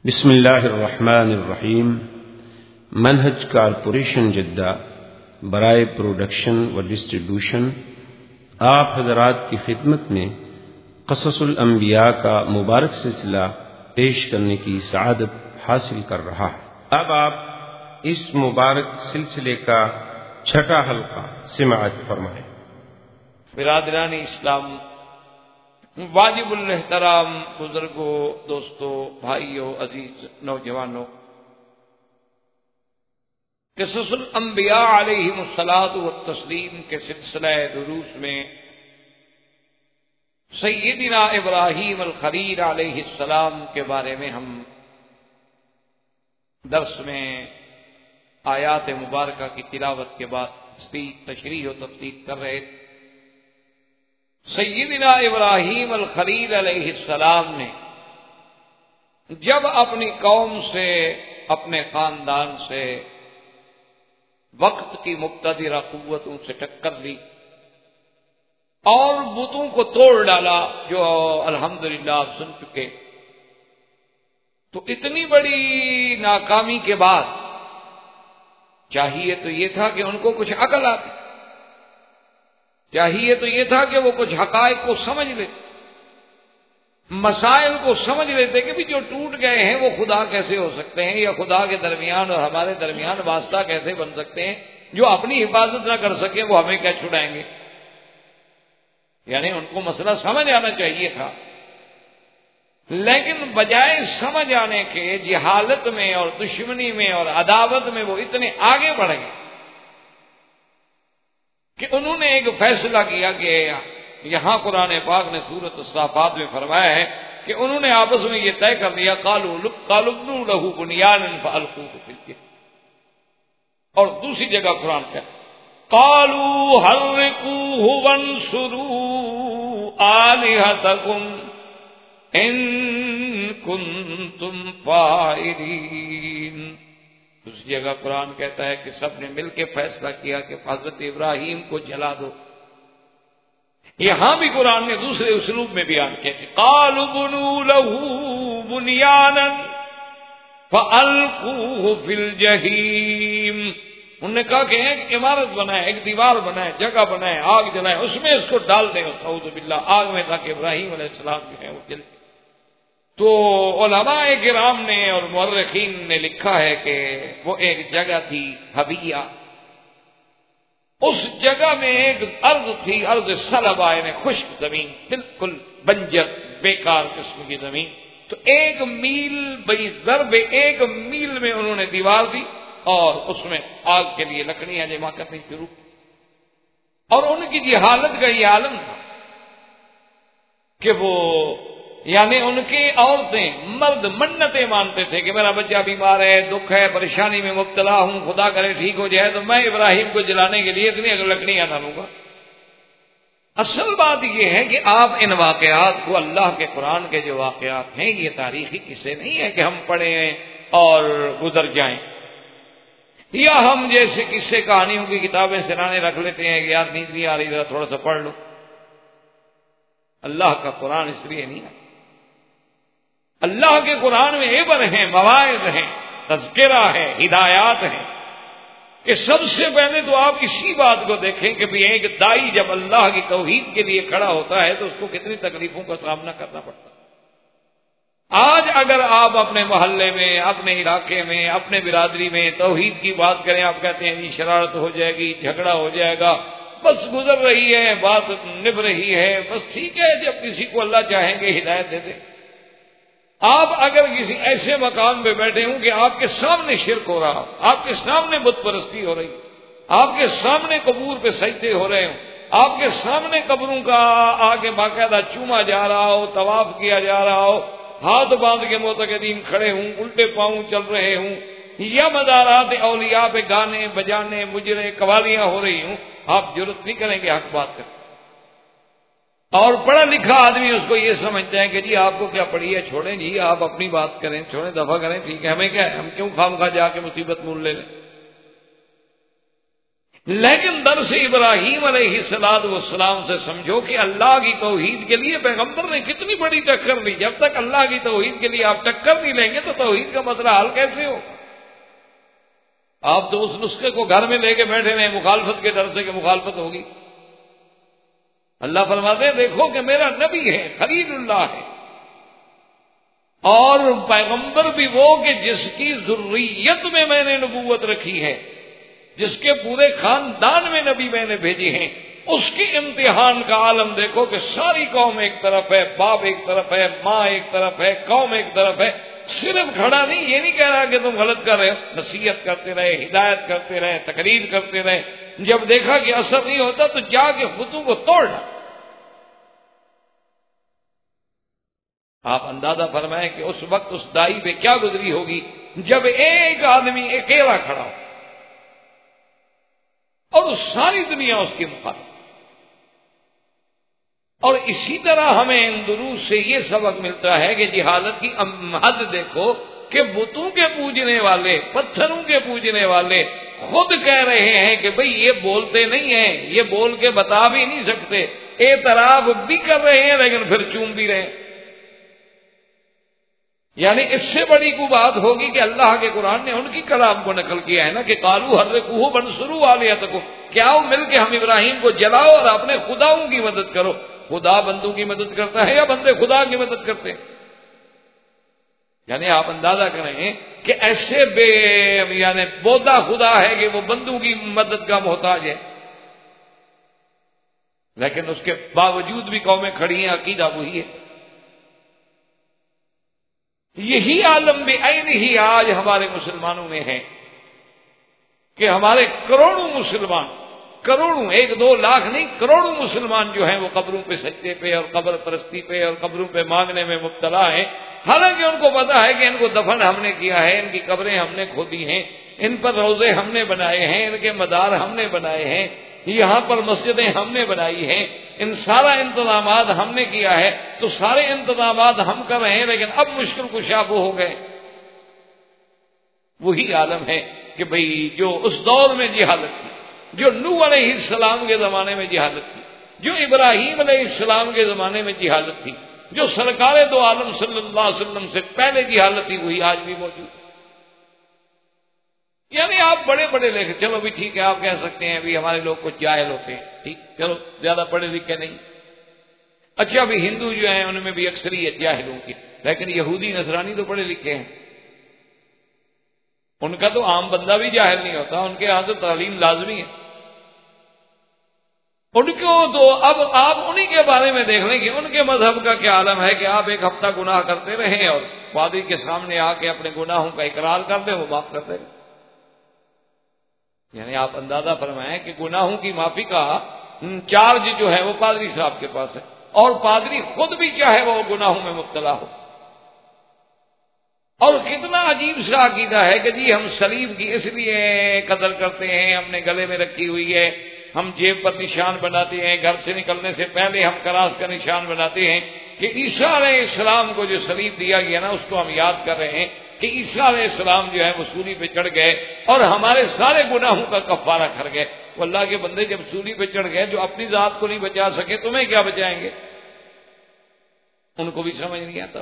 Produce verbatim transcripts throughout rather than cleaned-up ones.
بسم اللہ الرحمن الرحیم۔ منہج کارپوریشن جدہ برائے پروڈکشن و ڈسٹریبیوشن آپ حضرات کی خدمت میں قصص الانبیاء کا مبارک سلسلہ پیش کرنے کی سعادت حاصل کر رہا ہے۔ اب آپ اس مبارک سلسلے کا چھٹا حلقہ سماعت فرمائیں۔ برادران اسلام، واجب الاحترام بزرگوں، دوستوں، بھائیوں، عزیز نوجوانوں، قصص الانبیاء علیہم الصلاۃ والتسلیم کے سلسلہ دروس میں سیدنا ابراہیم الخلیل علیہ السلام کے بارے میں ہم درس میں آیات مبارکہ کی تلاوت کے بعد اس کی تشریح و تفصیل کر رہے تھے۔ سیدنا ابراہیم الخلیل علیہ السلام نے جب اپنی قوم سے، اپنے خاندان سے، وقت کی مقتدرہ قوتوں سے ٹکر لی اور بتوں کو توڑ ڈالا، جو الحمدللہ آپ سن چکے، تو اتنی بڑی ناکامی کے بعد چاہیے تو یہ تھا کہ ان کو کچھ عقل آتی، چاہیے تو یہ تھا کہ وہ کچھ حقائق کو سمجھ لیتے، مسائل کو سمجھ لیتے کہ بھی جو ٹوٹ گئے ہیں وہ خدا کیسے ہو سکتے ہیں، یا خدا کے درمیان اور ہمارے درمیان واسطہ کیسے بن سکتے ہیں، جو اپنی حفاظت نہ کر سکے وہ ہمیں کیا چھڑائیں گے۔ یعنی ان کو مسئلہ سمجھ آنا چاہیے تھا، لیکن بجائے سمجھ آنے کے جہالت میں اور دشمنی میں اور عداوت میں وہ اتنے آگے بڑھ گئے کہ انہوں نے ایک فیصلہ کیا کہ یہاں قرآن پاک نے سورۃ الصافات میں فرمایا ہے کہ انہوں نے آپس میں یہ طے کر لیا، قالوا قالوا ابنوا له بنيانا فألقوه في الجحيم، اور دوسری جگہ قرآن کا قالوا حرقوه وانصروا آلهتكم ان كنتم فاعلين۔ اس جگہ قرآن کہتا ہے کہ سب نے مل کے فیصلہ کیا کہ حضرت ابراہیم کو جلا دو۔ یہاں بھی قرآن نے دوسرے اسلوب میں بیان کیا کہ قالوا بنوا له بنيانا فألقوه في الجحيم، انہوں نے کہا کہ ایک عمارت بنائے، ایک دیوار بنائے، جگہ بنائے، آگ جلائے، اس میں اس کو ڈال دیں، اعوذ باللہ، آگ میں، تاکہ ابراہیم علیہ السلام جو ہے وہ جل۔ تو علماء کرام نے اور مورخین نے لکھا ہے کہ وہ ایک جگہ تھی حبیہ، اس جگہ میں ایک ارض تھی، ارض صلبہ، یعنی خشک زمین، بالکل بنجر بیکار قسم کی زمین۔ تو ایک میل بئی ضرب ایک میل میں انہوں نے دیوار دی اور اس میں آگ کے لیے لکڑیاں جمع کرنی شروع کی، اور ان کی جہالت کا یہ عالم تھا کہ وہ، یعنی ان کی عورتیں، مرد منتیں مانتے تھے کہ میرا بچہ بیمار ہے، دکھ ہے، پریشانی میں مبتلا ہوں، خدا کرے ٹھیک ہو جائے تو میں ابراہیم کو جلانے کے لیے اتنی لکڑیاں ڈالوں گا۔ اصل بات یہ ہے کہ آپ ان واقعات کو، اللہ کے قرآن کے جو واقعات ہیں، یہ تاریخی قصے نہیں ہے کہ ہم پڑھیں اور گزر جائیں، یا ہم جیسے قصے کہانیوں کی کتابیں سرانے رکھ لیتے ہیں کہ یار نیند نہیں آ رہی ذرا تھوڑا سا پڑھ لو۔ اللہ کا قرآن اس لیے نہیں ہے، اللہ کے قرآن میں عبر ہیں، مواعظ ہیں، تذکرہ ہے، ہدایات ہیں، کہ سب سے پہلے تو آپ اسی بات کو دیکھیں کہ بھی ایک دائی جب اللہ کی توحید کے لیے کھڑا ہوتا ہے تو اس کو کتنی تکلیفوں کا سامنا کرنا پڑتا ہے۔ آج اگر آپ اپنے محلے میں، اپنے علاقے میں، اپنے برادری میں توحید کی بات کریں، آپ کہتے ہیں جی شرارت ہو جائے گی، جھگڑا ہو جائے گا، بس گزر رہی ہے، بات نبھ رہی ہے، بس ٹھیک ہے، جب کسی کو اللہ چاہیں گے ہدایت دے دیں۔ آپ اگر کسی ایسے مقام پہ بیٹھے ہوں کہ آپ کے سامنے شرک ہو رہا، آپ کے سامنے بت پرستی ہو رہی، آپ کے سامنے قبور پہ سجدے ہو رہے ہوں، آپ کے سامنے قبروں کا آگے باقاعدہ چوما جا رہا ہو، طواف کیا جا رہا ہو، ہاتھ باندھ کے معتقدین کھڑے ہوں، الٹے پاؤں چل رہے ہوں، یا مزارات اولیاء پہ گانے بجانے مجرے قوالیاں ہو رہی ہوں، آپ جرت نہیں کریں گے حق بات کریں۔ اور پڑھا لکھا آدمی اس کو یہ سمجھتا ہے کہ جی آپ کو کیا پڑھی ہے، چھوڑیں جی، آپ اپنی بات کریں، چھوڑیں، دفع کریں، ٹھیک ہے، ہمیں کیا ہے، ہم کیوں خام خواہ جا کے مصیبت مول لے لیں۔ لیکن درس ابراہیم علیہ الصلوۃ والسلام سے سمجھو کہ اللہ کی توحید کے لیے پیغمبر نے کتنی بڑی ٹکر لی. جب تک اللہ کی توحید کے لیے آپ ٹکر نہیں لیں گے تو توحید کا مسئلہ حل کیسے ہو؟ آپ تو اس نسخے کو گھر میں لے کے بیٹھے رہے مخالفت کے ڈر سے کہ مخالفت ہوگی. اللہ فرماتے ہیں دیکھو کہ میرا نبی ہے، خلیل اللہ ہے، اور پیغمبر بھی وہ کہ جس کی ذریت میں میں نے نبوت رکھی ہے، جس کے پورے خاندان میں نبی میں نے بھیجے ہیں. اس کی امتحان کا عالم دیکھو کہ ساری قوم ایک طرف ہے، باپ ایک طرف ہے، ماں ایک طرف ہے، قوم ایک طرف ہے. صرف کھڑا نہیں، یہ نہیں کہہ رہا کہ تم غلط کر رہے ہو، نصیحت کرتے رہے، ہدایت کرتے رہے، تقریر کرتے رہے. جب دیکھا کہ اثر نہیں ہوتا تو جا کے خطوں کو توڑنا. آپ اندازہ فرمائیں کہ اس وقت اس دائی پہ کیا گزری ہوگی جب ایک آدمی اکیلا کھڑا ہو اور ساری دنیا اس کے مخالف. اور اسی طرح ہمیں ان دروس سے یہ سبق ملتا ہے کہ جہالت کی حد دیکھو کہ بتوں کے پوجنے والے، پتھروں کے پوجنے والے خود کہہ رہے ہیں کہ بھئی یہ بولتے نہیں ہیں، یہ بول کے بتا بھی نہیں سکتے، اعتراف بھی کر رہے ہیں لیکن پھر چوم بھی رہے ہیں. یعنی اس سے بڑی کوئی بات ہوگی کہ اللہ کے قرآن نے ان کی کلام کو نقل کیا ہے نا کہ قالوا حرقوہ وانصروا آلہتکم، کیا وہ مل کے ہم ابراہیم کو جلاؤ اور اپنے خداؤں کی مدد کرو. خدا بندوں کی مدد کرتا ہے یا بندے خدا کی مدد کرتے ہیں؟ یعنی آپ اندازہ کریں کہ ایسے بے یعنی بودا خدا ہے کہ وہ بندوں کی مدد کا محتاج ہے، لیکن اس کے باوجود بھی قومیں کھڑی ہیں، عقیدہ وہی ہے. یہی عالم بھی عین ہی آج ہمارے مسلمانوں میں ہے کہ ہمارے کروڑوں مسلمان، کروڑوں، ایک دو لاکھ نہیں، کروڑوں مسلمان جو ہیں وہ قبروں پہ سجدے پہ اور قبر پرستی پہ اور قبروں پہ مانگنے میں مبتلا ہیں. حالانکہ ان کو پتا ہے کہ ان کو دفن ہم نے کیا ہے، ان کی قبریں ہم نے کھودی ہیں، ان پر روزے ہم نے بنائے ہیں، ان کے مدار ہم نے بنائے ہیں، یہاں پر مسجدیں ہم نے بنائی ہیں، ان سارا انتظامات ہم نے کیا ہے. تو سارے انتظامات ہم کر رہے ہیں لیکن اب مشکل کشا وہ ہو گئے. وہی عالم ہے کہ بھئی جو اس دور میں جہالت تھی، جو نوح علیہ السلام کے زمانے میں جہالت تھی، جو ابراہیم علیہ السلام کے زمانے میں جہالت تھی، جو سرکار دو عالم صلی اللہ علیہ وسلم سے پہلے جہالت تھی، وہی آج بھی موجود. یعنی آپ بڑے بڑے لکھے، چلو بھی ٹھیک ہے، آپ کہہ سکتے ہیں بھی ہمارے لوگ کچھ جاہل ہوتے ہیں، ٹھیک، چلو زیادہ پڑھے لکھے نہیں. اچھا بھی ہندو جو ہیں ان میں بھی اکثریت جاہلوں کی، لیکن یہودی نصرانی تو پڑھے لکھے ہیں. ان کا تو عام بندہ بھی جاہل نہیں ہوتا، ان کے یہاں تو تعلیم لازمی ہے. ان کو تو اب آپ انہی کے بارے میں دیکھ لیں کہ ان کے مذہب کا کیا عالم ہے کہ آپ ایک ہفتہ گناہ کرتے رہیں اور پادری کے سامنے آ کے اپنے گناہوں کا اقرار کر دیں، وہ معاف کر دیں. یعنی آپ اندازہ فرمائیں کہ گناہوں کی معافی کا چارج جو ہے وہ پادری صاحب کے پاس ہے، اور پادری خود بھی چاہے وہ گناہوں میں مبتلا ہو. اور کتنا عجیب سا عقیدہ ہے کہ جی ہم صلیب کی اس لیے قدر کرتے ہیں، ہم نے گلے میں رکھی ہوئی ہے، ہم جیب پر نشان بناتے ہیں، گھر سے نکلنے سے پہلے ہم کراس کا نشان بناتے ہیں کہ عیسیٰ علیہ السلام کو جو صلیب دیا گیا نا اس کو ہم یاد کر رہے ہیں کہ عیسیٰ علیہ السلام جو ہے وہ سولی پہ چڑھ گئے اور ہمارے سارے گناہوں کا کفارہ کر گئے. وہ اللہ کے بندے جب سولی پہ چڑھ گئے، جو اپنی ذات کو نہیں بچا سکے تمہیں کیا بچائیں گے؟ ان کو بھی سمجھ نہیں آتا.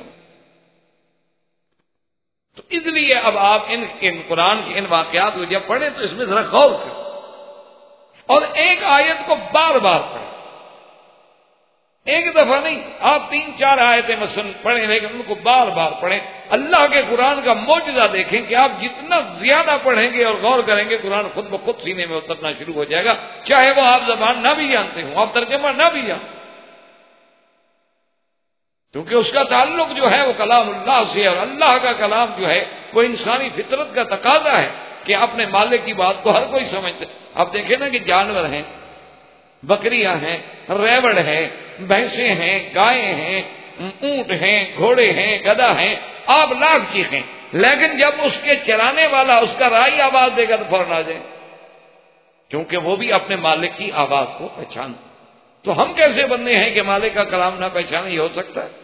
تو اس لیے اب آپ ان, ان قرآن کے ان واقعات کو جب پڑھیں تو اس میں ذرا غور کریں اور ایک آیت کو بار بار پڑھیں، ایک دفعہ نہیں، آپ تین چار آیتیں مثلا پڑھیں لیکن ان کو بار بار پڑھیں. اللہ کے قرآن کا معجزہ دیکھیں کہ آپ جتنا زیادہ پڑھیں گے اور غور کریں گے قرآن خود بخود سینے میں اترنا شروع ہو جائے گا، چاہے وہ آپ زبان نہ بھی جانتے ہوں، آپ ترجمہ نہ بھی جانتے، کیونکہ اس کا تعلق جو ہے وہ کلام اللہ سے، اور اللہ کا کلام جو ہے وہ انسانی فطرت کا تقاضا ہے کہ اپنے مالک کی بات کو ہر کوئی سمجھتے. اب دیکھیں نا کہ جانور ہیں، بکریاں ہیں، ریوڑ ہیں، بھینسیں ہیں، گائیں ہیں، اونٹ ہیں، گھوڑے ہیں، گدھا ہیں، آپ لاکھ چیخیں، لیکن جب اس کے چلانے والا اس کا رائی آواز دے گا تو فوراً آ جائیں، کیونکہ وہ بھی اپنے مالک کی آواز کو پہچان. تو ہم کیسے بندے ہیں کہ مالک کا کلام نہ پہچانے؟ یہ ہو سکتا ہے؟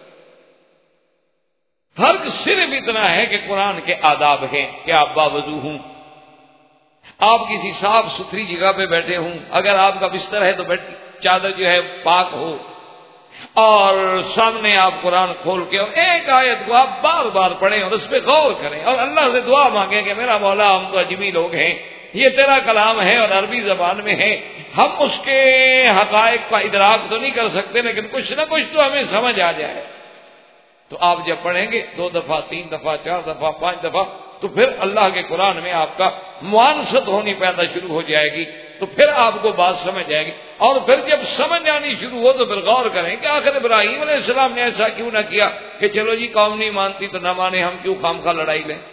فرق صرف اتنا ہے کہ قرآن کے آداب ہیں کہ آپ باوضو ہوں، آپ کسی صاف ستھری جگہ پہ بیٹھے ہوں، اگر آپ کا بستر ہے تو چادر جو ہے پاک ہو، اور سامنے آپ قرآن کھول کے اور ایک آیت کو آپ بار بار پڑھیں اور اس پہ غور کریں اور اللہ سے دعا مانگیں کہ میرا مولا ہم تو عجمی لوگ ہیں، یہ تیرا کلام ہے اور عربی زبان میں ہے، ہم اس کے حقائق کا ادراک تو نہیں کر سکتے لیکن کچھ نہ کچھ تو ہمیں سمجھ آ جائے. تو آپ جب پڑھیں گے دو دفعہ، تین دفعہ، چار دفعہ، پانچ دفعہ، تو پھر اللہ کے قرآن میں آپ کا معانست ہونی پیدا شروع ہو جائے گی، تو پھر آپ کو بات سمجھ جائے گی. اور پھر جب سمجھ آنی شروع ہو تو پھر غور کریں کہ آخر ابراہیم علیہ السلام نے ایسا کیوں نہ کیا کہ چلو جی قوم نہیں مانتی تو نہ مانے، ہم کیوں خام خواہ لڑائی لیں.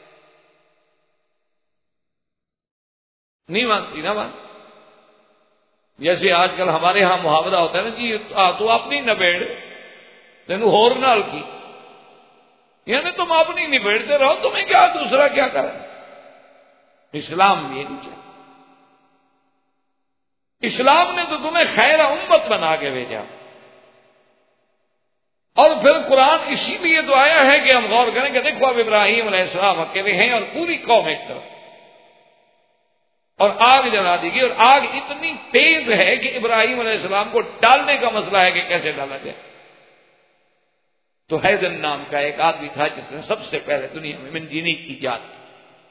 نہیں مانتی نہ مان. جیسے آج کل ہمارے ہاں محاورہ ہوتا ہے نا جی تو اپنی نبیڑ تینوں ہور نال کی، یعنی تم اپنی نبیڑتے رہو، تمہیں کیا دوسرا کیا کرے. اسلام یہ نہیں چاہتا. اسلام نے تو تمہیں خیر امت بنا کے بھیجا، اور پھر قرآن اسی لیے تو آیا ہے کہ ہم غور کریں کہ دیکھو اب ابراہیم علیہ السلام اکیلے ہیں اور پوری قوم ایک طرف، اور آگ جلا دی گئی، اور آگ اتنی تیز ہے کہ ابراہیم علیہ السلام کو ڈالنے کا مسئلہ ہے کہ کیسے ڈالا جائے. تو حیدن نام کا ایک آدمی تھا جس نے سب سے پہلے دنیا میں منجنیق کی ایجاد کی.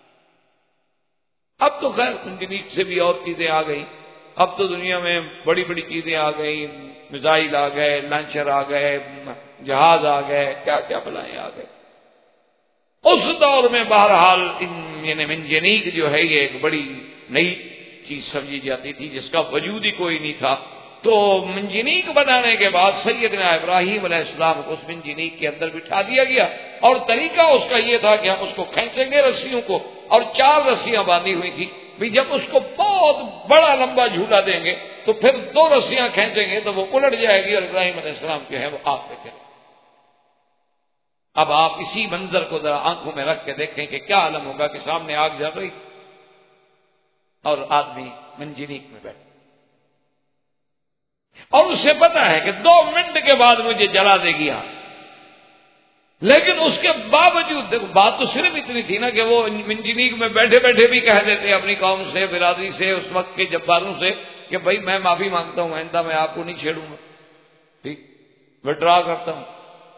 اب تو خیر منجنیق سے بھی اور چیزیں آ گئی، اب تو دنیا میں بڑی بڑی چیزیں آ گئی، میزائل آ گئے، لانچر آ گئے، جہاز آ گئے، کیا کیا بلائیں آ گئے. اس دور میں بہرحال یعنی منجنیق جو ہے یہ ایک بڑی نئی چیز سمجھی جاتی تھی جس کا وجود ہی کوئی نہیں تھا. تو منجنیق بنانے کے بعد سیدنا ابراہیم علیہ السلام کو اس منجنیق کے اندر بٹھا دیا گیا، اور طریقہ اس کا یہ تھا کہ ہم اس کو کھینچیں گے رسیوں کو، اور چار رسیاں باندھی ہوئی تھی بھی جب اس کو بہت بڑا لمبا جھولا دیں گے تو پھر دو رسیاں کھینچیں گے تو وہ الٹ جائے گی اور ابراہیم علیہ السلام جو ہے وہ آگ پہ چلے. اب آپ اسی منظر کو ذرا آنکھوں میں رکھ کے دیکھیں کہ کیا عالم ہوگا کہ سامنے آگ جل رہی اور آدمی منجنیق میں بیٹھے، اور اسے پتا ہے کہ دو منٹ کے بعد مجھے جلا دے گی آگ. لیکن اس کے باوجود دیکھو بات تو صرف اتنی تھی نا کہ وہ منجنیق میں بیٹھے بیٹھے بھی کہہ دیتے اپنی قوم سے، برادری سے، اس وقت کے جباروں سے کہ بھائی میں معافی مانگتا ہوں، آئندہ میں آپ کو نہیں چھیڑوں گا، ٹھیک وڈرا کرتا ہوں.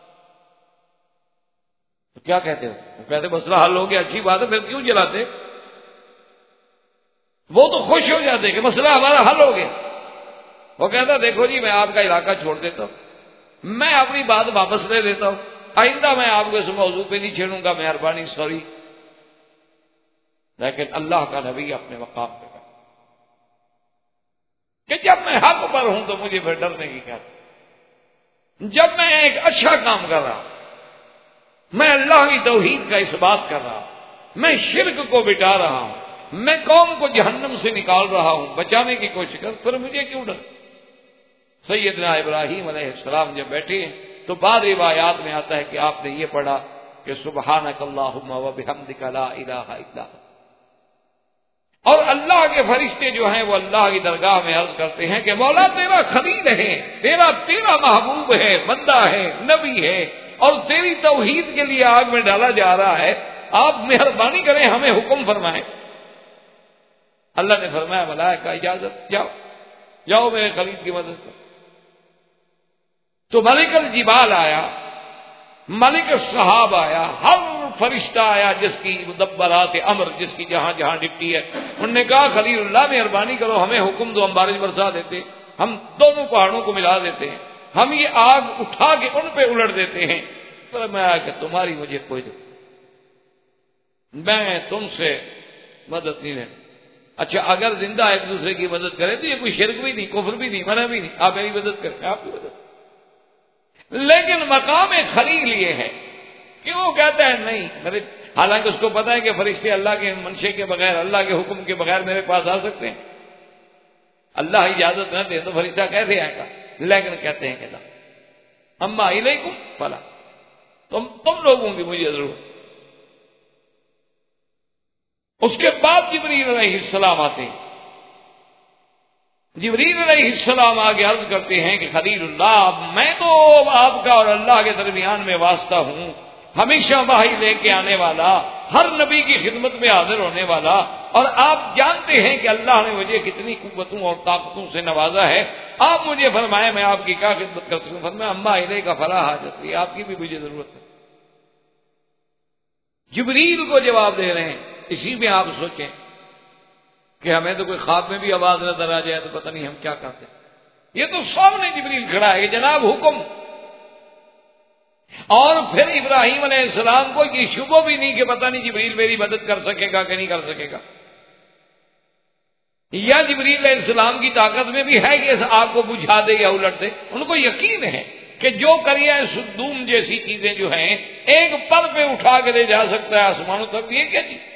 تو کیا کہتے ہو؟ کہتے مسئلہ حل ہو گیا، اچھی بات ہے، پھر کیوں جلاتے؟ وہ تو خوش ہو جاتے کہ مسئلہ ہمارا حل ہو گیا. وہ کہتا دیکھو جی میں آپ کا علاقہ چھوڑ دیتا ہوں، میں اپنی بات واپس لے لیتا ہوں، آئندہ میں آپ کو اس موضوع پہ نہیں چھیڑوں گا، مہربانی سوری. لیکن اللہ کا نبی اپنے مقام پہ کہ جب میں حق پر ہوں تو مجھے پھر ڈرنے کی کیا. جب میں ایک اچھا کام کر رہا ہوں، میں اللہ کی توحید کا اس بات کر رہا ہوں، میں شرک کو بٹا رہا ہوں، میں قوم کو جہنم سے نکال رہا ہوں، بچانے کی کوشش کر، پھر مجھے کیوں ڈر. سیدنا ابراہیم علیہ السلام جب بیٹھے ہیں تو بعض روایات میں آتا ہے کہ آپ نے یہ پڑھا کہ سبحانک اللہم و بحمدک لا الہ الا انت. اور اللہ کے فرشتے جو ہیں وہ اللہ کی درگاہ میں عرض کرتے ہیں کہ مولا تیرا خلیل ہے، تیرا تیرا محبوب ہے، بندہ ہے، نبی ہے، اور تیری توحید کے لیے آگ میں ڈالا جا رہا ہے، آپ مہربانی کریں ہمیں حکم فرمائیں. اللہ نے فرمایا ملائکہ اجازت، جاؤ جاؤ میرے خلیل کی مدد کرو. تو ملک الجبال آیا، ملک الصحاب آیا، ہر فرشتہ آیا جس کی مدبرات امر، جس کی جہاں جہاں ڈپٹی ہے. انہوں نے کہا خلیل اللہ مہربانی کرو ہمیں حکم دو، ہم بارش برسا دیتے، ہم دونوں پہاڑوں کو ملا دیتے ہیں، ہم یہ آگ اٹھا کے ان پہ الٹ دیتے ہیں. پر میں آیا کہ تمہاری مجھے کوئی دو، میں تم سے مدد نہیں لینا. اچھا اگر زندہ ایک دوسرے کی مدد کرے تو یہ کوئی شرک بھی نہیں، کفر بھی نہیں، منع بھی نہیں، آپ میری مدد کریں، آپ کی مدد. لیکن مقام خلیل یہ ہے کہ وہ کہتا ہے نہیں میرے، حالانکہ اس کو پتا ہے کہ فرشتے اللہ کے منشے کے بغیر، اللہ کے حکم کے بغیر میرے پاس آ سکتے ہیں، اللہ اجازت نہ دے تو فرشتہ کیسے آئے گا. لیکن کہتے ہیں کہ لا اما الیکم فلا، تم تم لوگوں کی مجھے ضرورت. اس کے بعد جبریل علیہ السلام آتے ہیں. جبریل علیہ السلام آگے عرض کرتے ہیں کہ خلیل اللہ میں تو آپ کا اور اللہ کے درمیان میں واسطہ ہوں، ہمیشہ وحی لے کے آنے والا، ہر نبی کی خدمت میں حاضر ہونے والا، اور آپ جانتے ہیں کہ اللہ نے مجھے کتنی قوتوں اور طاقتوں سے نوازا ہے، آپ مجھے فرمائیں میں آپ کی کیا خدمت کر سکوں؟ فرمایا اما الیک فلا حاجت لی، آپ کی بھی مجھے ضرورت ہے۔ جبریل کو جواب دے رہے ہیں۔ اسی میں آپ سوچیں کہ ہمیں تو کوئی خواب میں بھی آواز نظر آ جائے تو پتہ نہیں ہم کیا کرتے۔ یہ تو سامنے جبریل کھڑا ہے کہ جناب حکم، اور پھر ابراہیم علیہ السلام کو یہ شبہ بھی نہیں کہ پتہ نہیں جبریل میری مدد کر سکے گا کہ نہیں کر سکے گا، یا جبریل علیہ السلام کی طاقت میں بھی ہے کہ اس آگ کو بجھا دے یا الٹ دے۔ ان کو یقین ہے کہ جو کریہ سدوم جیسی چیزیں جو ہیں ایک پر پہ اٹھا کے لے جا سکتا ہے آسمانوں تک، یہ کیا چیز؟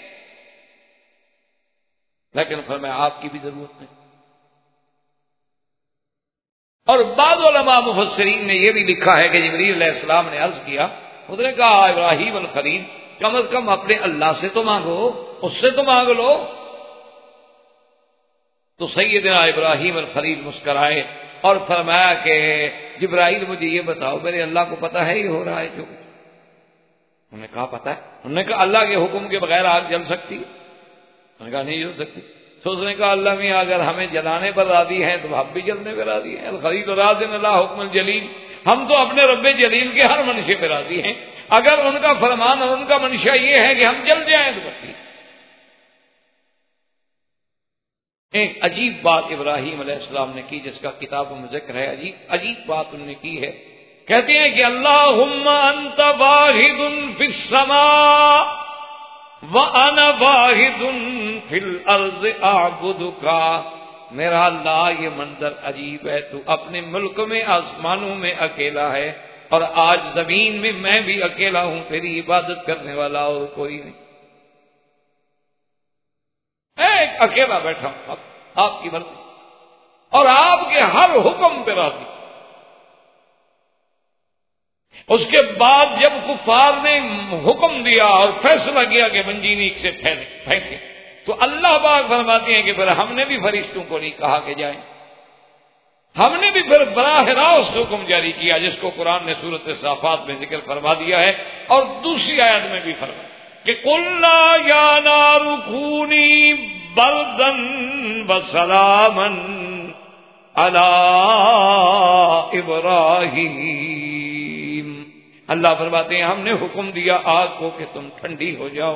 لیکن فرمایا آپ کی بھی ضرورت نہیں۔ اور بعض علماء مفسرین نے یہ بھی لکھا ہے کہ جبریل علیہ السلام نے عرض کیا، اس نے کہا ابراہیم الخلیل کم از کم اپنے اللہ سے تو مانگو، اس سے تو مانگ لو۔ تو سیدنا ابراہیم الخلیل مسکرائے اور فرمایا کہ جبرائیل مجھے یہ بتاؤ میرے اللہ کو پتہ ہے یہ ہو رہا ہے جو؟ انہوں نے کہا پتہ ہے۔ انہوں نے کہا اللہ کے حکم کے بغیر آگ جل سکتی ہے؟ انہوں نے کہا نہیں جل سکتی۔ تو اس نے کہا اللہ میاں اگر ہمیں جلانے پر راضی ہیں تو ہم بھی جلنے پہ راضی ہیں، الخلیل راض اللہ حکم الجلیل، ہم تو اپنے رب جلیل کے ہر منشے پہ راضی ہیں، اگر ان کا فرمان اور ان کا منشا یہ ہے کہ ہم جل جائیں تو بس۔ ایک عجیب بات ابراہیم علیہ السلام نے کی جس کا کتابوں میں ذکر ہے، عجیب عجیب بات انہوں نے کی ہے۔ کہتے ہیں کہ اللہم انت واحد فی السماء وَأَنَا وَاحِدٌ فِي الْأَرْضِ أَعْبُدُكَ، میرا اللہ یہ منظر عجیب ہے، تو اپنے ملک میں آسمانوں میں اکیلا ہے، اور آج زمین میں میں بھی اکیلا ہوں، تیری عبادت کرنے والا اور کوئی نہیں، ایک اکیلا بیٹھا ہوں، آپ کی مرضی اور آپ کے ہر حکم پہ راضی۔ اس کے بعد جب کفار نے حکم دیا اور فیصلہ کیا کہ منجینیک سے پھینکے، تو اللہ پاک فرماتے ہیں کہ پھر ہم نے بھی فرشتوں کو نہیں کہا کہ جائیں، ہم نے بھی پھر براہ راست حکم جاری کیا جس کو قرآن نے سورۃ صافات میں ذکر فرما دیا ہے، اور دوسری آیت میں بھی فرمایا کہ قُلْنَا يَا نَارُ كُونِي بَرْدًا وَسَلَامًا عَلَىٰ إِبْرَاهِيمَ۔ اللہ فرماتے ہیں ہم نے حکم دیا آگ کو کہ تم ٹھنڈی ہو جاؤ،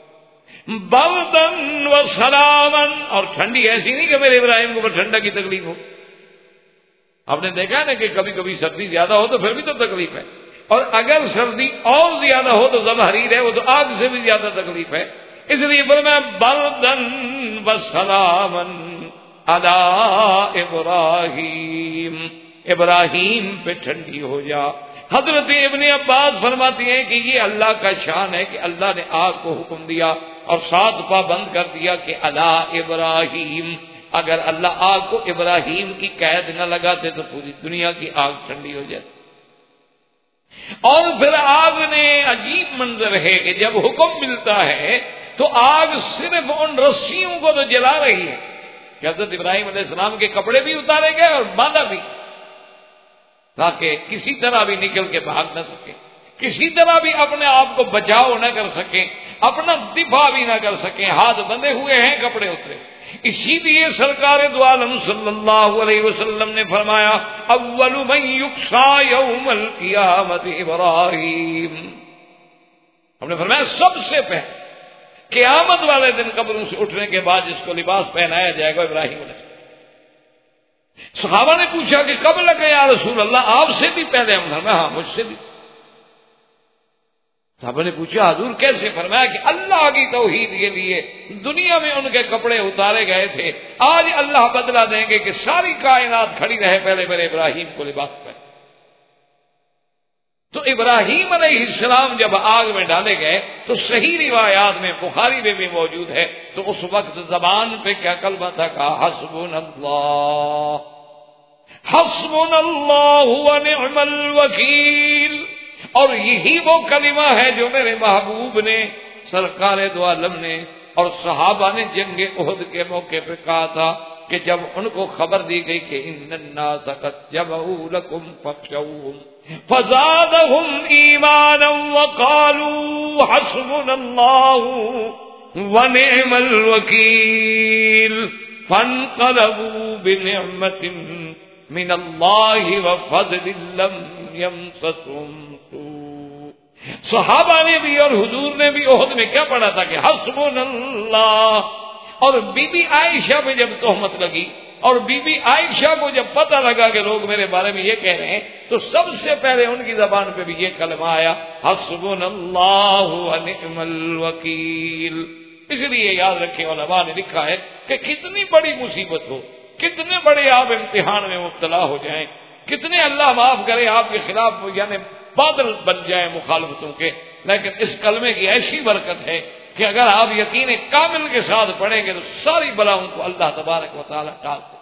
بردن و سلامن، اور ٹھنڈی ایسی نہیں کہ میرے ابراہیم کو ٹھنڈا کی تکلیف ہو۔ آپ نے دیکھا نا کہ کبھی کبھی سردی زیادہ ہو تو پھر بھی تو تکلیف ہے، اور اگر سردی اور زیادہ ہو تو زمہریر ہے، وہ تو آگ سے بھی زیادہ تکلیف ہے۔ اس لیے فرمایا بردن و سلامن علی ابراہیم، ابراہیم پہ ٹھنڈی ہو جا۔ حضرت ابن عباس فرماتے ہیں کہ یہ اللہ کا شان ہے کہ اللہ نے آگ کو حکم دیا اور ساتھ پابند کر دیا کہ علی ابراہیم، اگر اللہ آگ کو ابراہیم کی قید نہ لگاتے تو پوری دنیا کی آگ ٹھنڈی ہو جاتی۔ اور پھر آگ نے عجیب منظر ہے کہ جب حکم ملتا ہے تو آگ صرف ان رسیوں کو تو جلا رہی ہے کہ حضرت ابراہیم علیہ السلام کے کپڑے بھی اتارے گئے اور باندھا بھی، تاکہ کسی طرح بھی نکل کے بھاگ نہ سکے، کسی طرح بھی اپنے آپ کو بچاؤ نہ کر سکیں، اپنا دفاع بھی نہ کر سکیں، ہاتھ بندھے ہوئے ہیں، کپڑے اترے۔ اسی لیے سرکار دو عالم صلی اللہ علیہ وسلم نے فرمایا اول من یقصا یوم القیامت ابراہیم، ہم نے فرمایا سب سے پہلے قیامت والے دن قبروں سے اٹھنے کے بعد جس کو لباس پہنایا جائے گا ابراہیم علیہ السلام۔ صحابہ نے پوچھا کہ کب لگے یا رسول اللہ، آپ سے بھی پہلے؟ ہم نے ہاں مجھ سے بھی۔ صحابہ نے پوچھا حضور کیسے؟ فرمایا کہ اللہ کی توحید کے لیے دنیا میں ان کے کپڑے اتارے گئے تھے، آج اللہ بدلہ دیں گے کہ ساری کائنات کھڑی رہے پہلے میرے ابراہیم کو لباس پہنے۔ تو ابراہیم علیہ السلام جب آگ میں ڈالے گئے تو صحیح روایات میں بخاری میں بھی موجود ہے، تو اس وقت زبان پہ کیا کلمہ تھا؟ کہا حسبنا اللہ حسبنا اللہ ونعم الوکیل۔ اور یہی وہ کلمہ ہے جو میرے محبوب نے، سرکار دو عالم نے اور صحابہ نے جنگ احد کے موقع پہ کہا تھا کہ جب ان کو خبر دی گئی کہ ان الناس قد جمعوا لكم فاخشوهم فزادهم ایمانا وقالوا حسبنا الله ونعم الوکیل فانقلبوا بنعمة من الله وفضل لم يمسسهم سوء. صحابہ نے بھی اور حضور نے بھی احد میں کیا پڑھا تھا کہ حسبنا اللہ. اور بی بی عائشہ پہ جب تہمت لگی اور بی بی عائشہ کو جب پتہ لگا کہ لوگ میرے بارے میں یہ کہہ رہے ہیں تو سب سے پہلے ان کی زبان پہ بھی یہ کلمہ آیا حسبنا اللہ ونعم الوکیل. اس لیے یاد رکھیں علماء نے لکھا ہے کہ کتنی بڑی مصیبت ہو، کتنے بڑے آپ امتحان میں مبتلا ہو جائیں، کتنے اللہ معاف کرے آپ کے خلاف یعنی بادل بن جائیں مخالفتوں کے، لیکن اس کلمے کی ایسی برکت ہے کہ اگر آپ یقین کامل کے ساتھ پڑھیں گے تو ساری بلاؤں کو اللہ تبارک و تعالیٰ ٹال دے.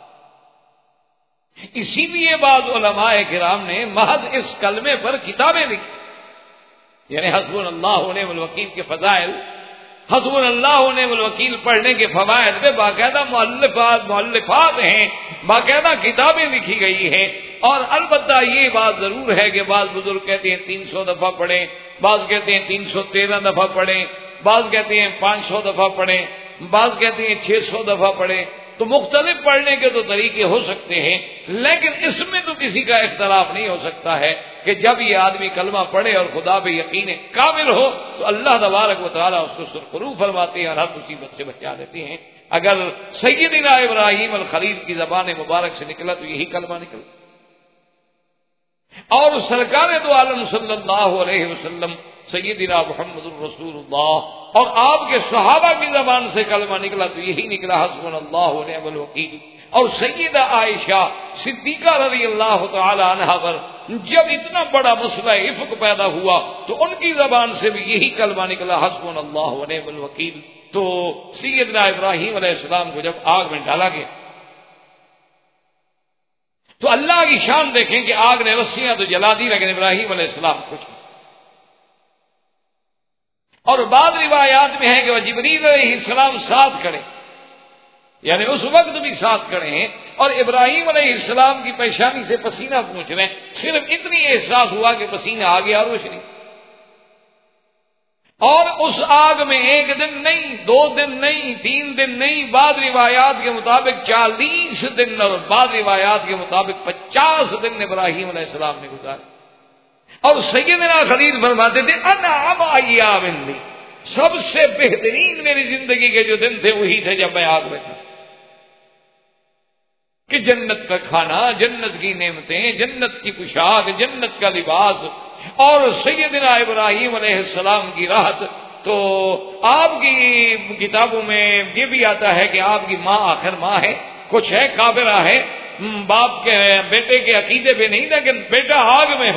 اسی لیے بعض علماء کرام نے محض اس کلمے پر کتابیں لکھی، یعنی حسبنا اللہ ونعم الوکیل کے فضائل، حسبنا اللہ ونعم الوکیل پڑھنے کے فوائد پہ باقاعدہ مؤلفات مؤلفات ہیں، باقاعدہ کتابیں لکھی گئی ہیں. اور البتہ یہ بات ضرور ہے کہ بعض بزرگ کہتے ہیں تین سو دفعہ پڑھیں، بعض کہتے ہیں تین سو تیرہ دفعہ پڑھیں، بعض کہتے ہیں پانچ سو دفعہ پڑھیں، بعض کہتے ہیں چھ سو دفعہ پڑھیں. تو مختلف پڑھنے کے تو طریقے ہو سکتے ہیں، لیکن اس میں تو کسی کا اختلاف نہیں ہو سکتا ہے کہ جب یہ آدمی کلمہ پڑھے اور خدا پہ یقین کامل ہو تو اللہ تبارک و تعالیٰ اس کو سرخرو فرماتے ہیں اور ہر مصیبت سے بچا دیتے ہیں. اگر سیدنا ابراہیم الخلیل کی زبان مبارک سے نکلا تو یہی کلمہ نکلا. اور سرکار دو عالم صلی اللہ علیہ وسلم سیدنا محمد الرسول اللہ اور آپ کے صحابہ کی زبان سے کلمہ نکلا تو یہی نکلا حسبنا اللہ ونعم الوکیل. اور سیدہ عائشہ صدیقہ رضی اللہ تعالی عنہا پر جب اتنا بڑا مسئلہ افک پیدا ہوا تو ان کی زبان سے بھی یہی کلمہ نکلا حسبنا اللہ ونعم الوکیل. تو سیدنا ابراہیم علیہ السلام کو جب آگ میں ڈالا گیا تو اللہ کی شان دیکھیں کہ آگ نے رسیاں تو جلا دی لیکن ابراہیم علیہ السلام کچھ نہیں. اور بعض روایات میں ہے کہ وہ جبریل علیہ السلام ساتھ کھڑے، یعنی اس وقت بھی ساتھ کھڑے ہیں اور ابراہیم علیہ السلام کی پیشانی سے پسینہ پہنچ رہے ہیں. صرف اتنی احساس ہوا کہ پسینہ آ گیا روشنی. اور اس آگ میں ایک دن نہیں، دو دن نہیں، تین دن نہیں، بعض روایات کے مطابق چالیس دن اور بعض روایات کے مطابق پچاس دن ابراہیم علیہ السلام نے گزارے. اور سیدنا خلیل فرماتے تھے انعم ایام لی، سب سے بہترین میری زندگی کے جو دن تھے وہی تھے جب میں آگ میں تھا. کہ جنت کا کھانا، جنت کی نعمتیں، جنت کی پوشاک، جنت کا لباس اور سیدنا ابراہیم علیہ السلام کی راحت. تو آپ کی کتابوں میں یہ بھی آتا ہے کہ آپ کی ماں آخر ماں ہے، کچھ ہے کافرہ ہے، باپ کے بیٹے کے عقیدے پہ نہیں لیکن بیٹا آگ میں ہو.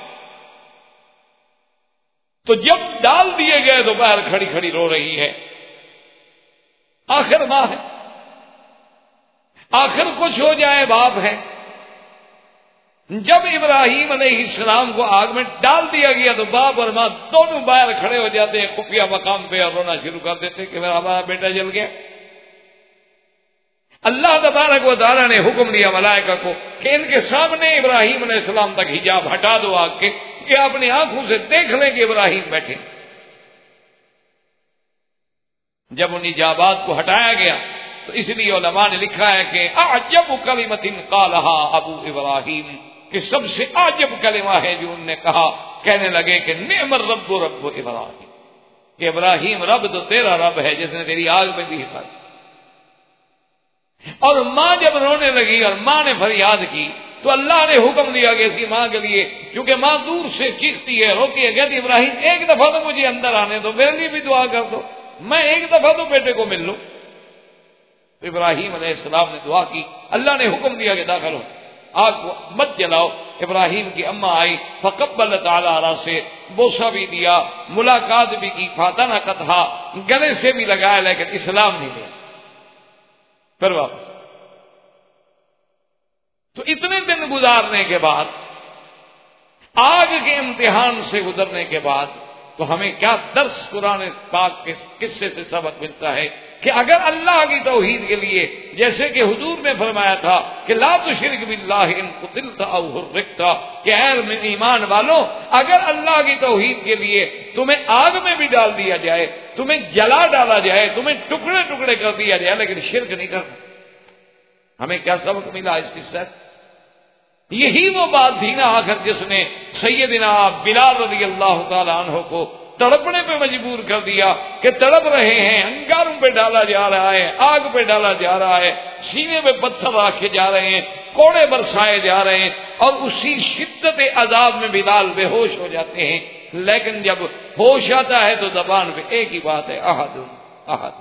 تو جب ڈال دیے گئے تو باہر کھڑی کھڑی رو رہی ہے، آخر ماں ہے، آخر کچھ ہو جائے باپ ہے. جب ابراہیم علیہ السلام کو آگ میں ڈال دیا گیا تو باپ اور ماں دونوں باہر کھڑے ہو جاتے ہیں خفیہ مقام پہ اور رونا شروع کر دیتے کہ میرا ہمارا بیٹا جل گیا. اللہ تبارک و تعالیٰ نے حکم دیا ملائکہ کو کہ ان کے سامنے ابراہیم علیہ السلام تک حجاب ہٹا دو آگ کے کہ اپنی آنکھوں سے دیکھ لیں کہ ابراہیم بیٹھے. جب ان حجابات کو ہٹایا گیا تو اس لیے علماء نے لکھا ہے کہ اعجب کلمۃ قالھا ابو ابراہیم، کہ سب سے عجب کلمہ ہے جو انہوں نے کہا. کہنے لگے کہ نعم الرب رب ابراہیم، کہ ابراہیم رب تو تیرا رب ہے جس نے تیری آگ میں دی حفاظت. اور ماں جب رونے لگی اور ماں نے فریاد کی تو اللہ نے حکم دیا کہ اس کی ماں کے لیے، کیونکہ ماں دور سے چیختی ہے روتی ہے، کہتی ابراہیم ایک دفعہ تو مجھے اندر آنے دو، میرے لیے بھی دعا کر دو، میں ایک دفعہ تو بیٹے کو مل لوں. تو ابراہیم علیہ السلام نے دعا کی، اللہ نے حکم دیا کہ داخل ہو، آگ کو مت جلاؤ. ابراہیم کی اماں آئی فقبلت علی راسہ، بوسہ بھی دیا، ملاقات بھی کی، فاتنہ کتھا، گلے سے بھی لگایا لیکن اسلام نہیں لیا. پھر واپس. تو اتنے دن گزارنے کے بعد، آگ کے امتحان سے گزرنے کے بعد تو ہمیں کیا درس قرآن پاک کے قصے سے سبق ملتا ہے کہ اگر اللہ کی توحید کے لیے، جیسے کہ حضور نے فرمایا تھا کہ لا تشرک باللہ ان قتلت او حرقت، کہ اے ایمان والوں اگر اللہ کی توحید کے لیے تمہیں آگ میں بھی ڈال دیا جائے، تمہیں جلا ڈالا جائے، تمہیں ٹکڑے ٹکڑے کر دیا جائے، لیکن شرک نہیں کرنا۔ ہمیں کیا سبق ملا اس قصے سے؟ یہی وہ بات تھی نا آخر جس نے سیدنا بلال رضی اللہ تعالی عنہ کو تڑپنے پہ مجبور کر دیا کہ تڑپ رہے ہیں، انگاروں پہ ڈالا جا رہا ہے، آگ پہ ڈالا جا رہا ہے، سینے پہ پتھر رکھے جا رہے ہیں، کوڑے برسائے جا رہے ہیں، اور اسی شدت عذاب میں بلال بے ہوش ہو جاتے ہیں۔ لیکن جب ہوش آتا ہے تو زبان پہ ایک ہی بات ہے، احد احد۔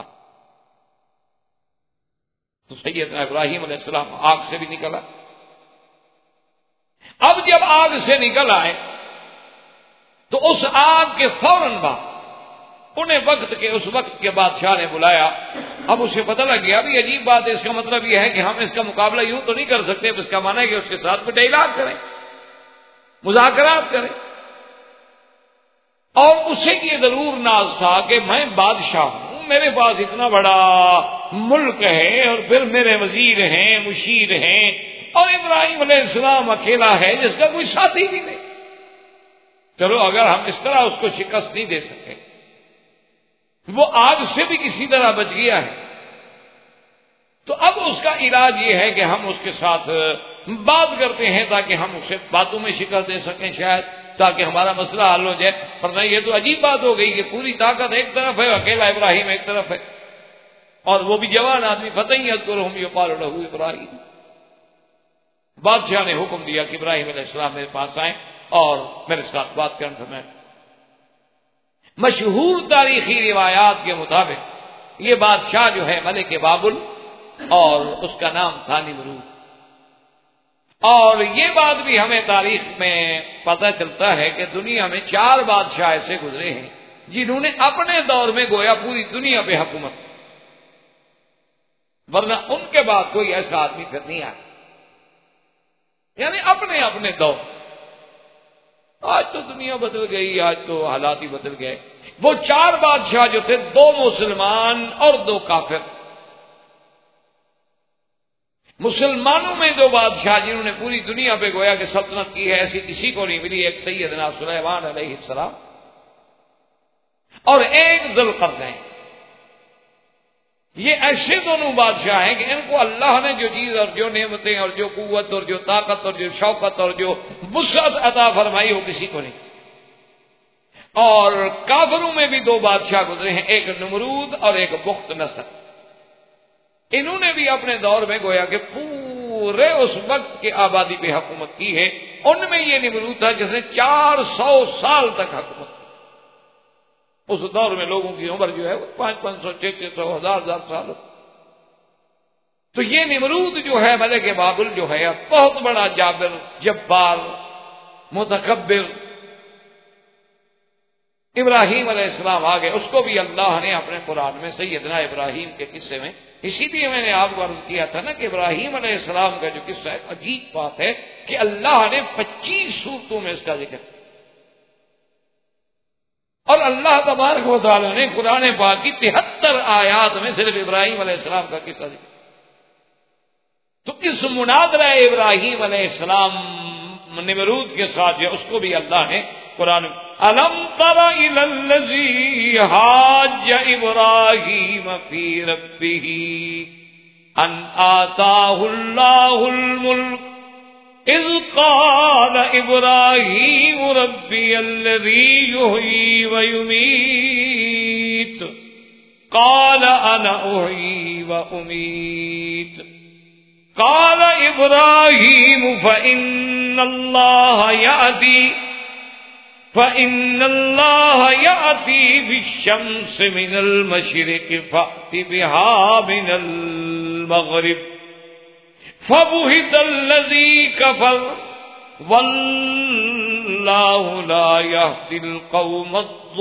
تو سیدنا ابراہیم علیہ السلام آگ سے بھی نکلا۔ اب جب آگ سے نکل آئے تو اس آگ کے فوراً بعد انہیں وقت کے اس وقت کے بادشاہ نے بلایا۔ اب اسے پتہ لگ گیا بھی عجیب بات ہے، اس کا مطلب یہ ہے کہ ہم اس کا مقابلہ یوں تو نہیں کر سکتے، اس کا معنی ہے کہ اس کے ساتھ میں ڈیلاگ کریں، مذاکرات کریں۔ اور اسے یہ ضرور ناز تھا کہ میں بادشاہ ہوں، میرے پاس اتنا بڑا ملک ہے، اور پھر میرے وزیر ہیں، مشیر ہیں، اور ابراہیم علیہ السلام اکیلا ہے جس کا کوئی ساتھی بھی نہیں۔ چلو اگر ہم اس طرح اس کو شکست نہیں دے سکے، وہ آگ سے بھی کسی طرح بچ گیا ہے، تو اب اس کا علاج یہ ہے کہ ہم اس کے ساتھ بات کرتے ہیں تاکہ ہم اسے باتوں میں شکست دے سکیں، شاید تاکہ ہمارا مسئلہ حل ہو جائے۔ ورنہ یہ تو عجیب بات ہو گئی کہ پوری طاقت ایک طرف ہے، اکیلا ابراہیم ایک طرف ہے، اور وہ بھی جوان آدمی، فتح یذکرہم یقال لہ ابراہیم۔ بادشاہ نے حکم دیا کہ ابراہیم علیہ السلام میرے پاس آئیں اور میرے ساتھ بات کرنے فرمائیں۔ مشہور تاریخی روایات کے مطابق یہ بادشاہ جو ہے ملک بابل، اور اس کا نام تھا نمرود۔ اور یہ بات بھی ہمیں تاریخ میں پتہ چلتا ہے کہ دنیا میں چار بادشاہ ایسے گزرے ہیں جنہوں نے اپنے دور میں گویا پوری دنیا پہ حکومت، ورنہ ان کے بعد کوئی ایسا آدمی پھر نہیں آیا، یعنی اپنے اپنے دور۔ آج تو دنیا بدل گئی، آج تو حالات ہی بدل گئے۔ وہ چار بادشاہ جو تھے، دو مسلمان اور دو کافر۔ مسلمانوں میں دو بادشاہ جنہوں نے پوری دنیا پہ گویا کہ سلطنت کی ہے، ایسی کسی کو نہیں ملی، ایک سیدنا سلیمان علیہ السلام اور ایک ذوالقرنین۔ یہ ایسے دونوں بادشاہ ہیں کہ ان کو اللہ نے جو چیز اور جو نعمتیں اور جو قوت اور جو طاقت اور جو شوکت اور جو وسعت عطا فرمائی ہو کسی کو نہیں۔ اور کافروں میں بھی دو بادشاہ گزرے ہیں، ایک نمرود اور ایک بخت نصر۔ انہوں نے بھی اپنے دور میں گویا کہ پورے اس وقت کی آبادی پہ حکومت کی ہے۔ ان میں یہ نمرود تھا جس نے چار سو سال تک حکومت کی۔ اس دور میں لوگوں کی عمر جو ہے وہ پانچ پانچ سو چھ چھ سو ہزار ہزار سال ہو۔ تو یہ نمرود جو ہے ملک بابل جو ہے بہت بڑا جابر، جبار، متکبر۔ ابراہیم علیہ السلام آگے، اس کو بھی اللہ نے اپنے قرآن میں سیدنا ابراہیم کے قصے میں، اسی لیے میں نے آپ کو عرض کیا تھا نا کہ ابراہیم علیہ السلام کا جو قصہ ہے عجیب بات ہے کہ اللہ نے پچیس صورتوں میں اس کا ذکر کیا، اور اللہ تبارک و تعالیٰ نے قرآن پاک کی تہتر آیات میں صرف ابراہیم علیہ السلام کا قصہ ذکر۔ تو اس مناظرہ ابراہیم علیہ السلام نمرود کے ساتھ جو اس کو بھی اللہ نے قرآن الم تر الی الذی حاج ابراہیم فی ربہ ان آتاہ اللہ الملک اذ قال ابراہیم ربی الذی یحیی ویمیت قال انا احیی وامیت قال ابراہیم فإن اللہ یأتی فإن اللہ یأتی بالشمس من المشرق فأت بها من المغرب فبہت الذی کفر واللہ لا یہدی القوم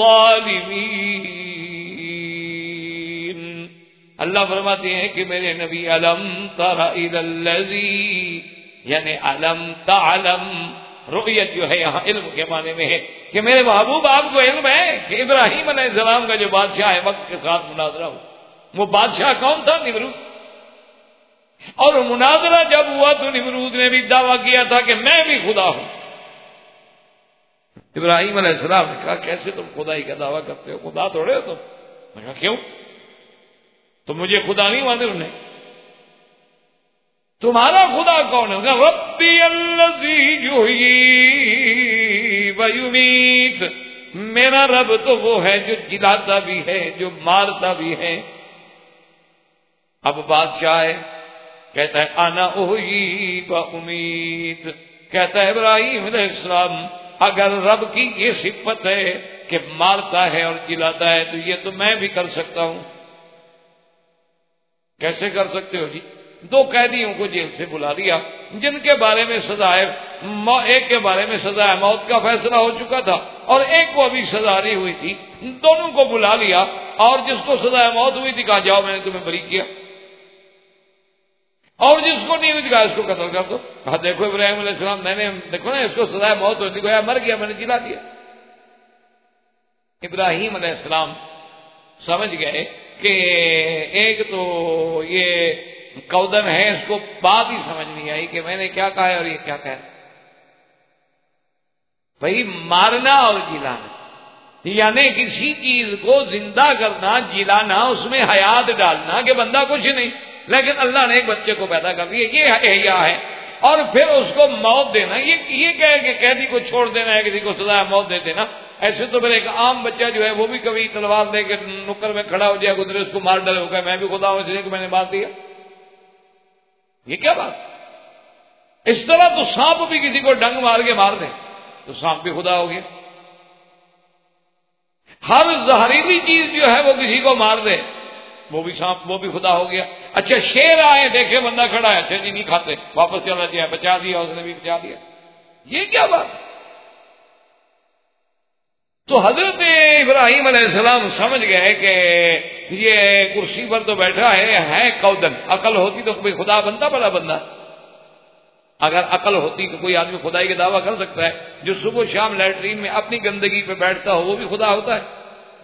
الظالمین۔ اللہ فرماتے ہیں کہ میرے نبی علم تر الی الذی، یعنی علم تعلم، رؤیت جو ہے یہاں علم کے معنی میں ہے، کہ میرے محبوب آپ کو علم ہے کہ ابراہیم علیہ السلام کا جو بادشاہ ہے وقت کے ساتھ مناظرہ ہو، وہ بادشاہ کون تھا؟ نمرود. اور مناظرہ جب ہوا تو نمرود نے بھی دعویٰ کیا تھا کہ میں بھی خدا ہوں. ابراہیم علیہ السلام نے کہا کیسے تم خدائی کا دعویٰ کرتے ہو؟ خدا تھوڑے ہو تم. میں کہا کیوں؟ تو مجھے خدا نہیں مانے انہیں. تمہارا خدا کون ہے؟ ربی الذی یحیی و یمیت. میرا رب تو وہ ہے جو جلاتا بھی ہے، جو مارتا بھی ہے. اب بادشاہ ہے، کہتا ہے انا احیی و امیت. کہتا ہے ابراہیم علیہ السلام اگر رب کی یہ صفت ہے کہ مارتا ہے اور جلاتا ہے تو یہ تو میں بھی کر سکتا ہوں. کیسے کر سکتے ہو جی؟ دو قیدیوں کو جیل سے بلا لیا جن کے بارے میں سزا ہے، ایک کے بارے میں سزا ہے موت کا فیصلہ ہو چکا تھا اور ایک کو ابھی سزا نہیں ہوئی تھی. دونوں کو بلا لیا اور جس کو سزا موت ہوئی تھی کہا جاؤ میں نے تمہیں بری کیا، اور جس کو نہیں ہوئی تھی کہا اس کو قتل کر دو. کہا دیکھو ابراہیم علیہ السلام میں نے دیکھو نا اس کو سزا موت ہوئی تھی، گویا مر گیا، میں نے جلا دیا. ابراہیم علیہ السلام سمجھ گئے کہ ایک تو یہ کودن ہے، اس کو بات ہی سمجھ نہیں آئی کہ میں نے کیا کہا ہے اور یہ کیا کہا. بھائی مارنا اور جلانا یعنی کسی چیز کو زندہ کرنا، جلانا، اس میں حیات ڈالنا کہ بندہ کچھ نہیں، لیکن اللہ نے ایک بچے کو پیدا کر دیا، یہ احیا ہے. اور پھر اس کو موت دینا، یہ یہ کہے کہ قیدی کو چھوڑ دینا ہے، کسی کو سزا موت دے دینا. ایسے تو پھر ایک عام بچہ جو ہے وہ بھی کبھی تلوار لے کے نکر میں کھڑا ہو جائے گزرے اس کو مار ڈالے، ہوگا میں بھی خدا ہوں اس لیے کہ میں نے مار دیا. یہ کیا بات؟ اس طرح تو سانپ بھی کسی کو ڈنگ مار کے مار دے تو سانپ بھی خدا ہو گیا. ہر زہریلی چیز جو ہے وہ کسی کو مار دے وہ بھی سانپ، وہ بھی خدا ہو گیا. اچھا شیر آئے دیکھے بندہ کھڑا ہے، اچھا جی نہیں کھاتے، واپس چلا جائے، بچا دیا، اس نے بھی بچا دیا. یہ کیا بات؟ تو حضرت ابراہیم علیہ السلام سمجھ گئے کہ یہ کرسی پر تو بیٹھا ہے ہے کودن. عقل ہوتی تو کوئی خدا بنتا بڑا بندہ. اگر عقل ہوتی تو کوئی آدمی خدائی کا دعویٰ کر سکتا ہے. جو صبح شام لیٹرین میں اپنی گندگی پہ بیٹھتا ہو وہ بھی خدا ہوتا ہے.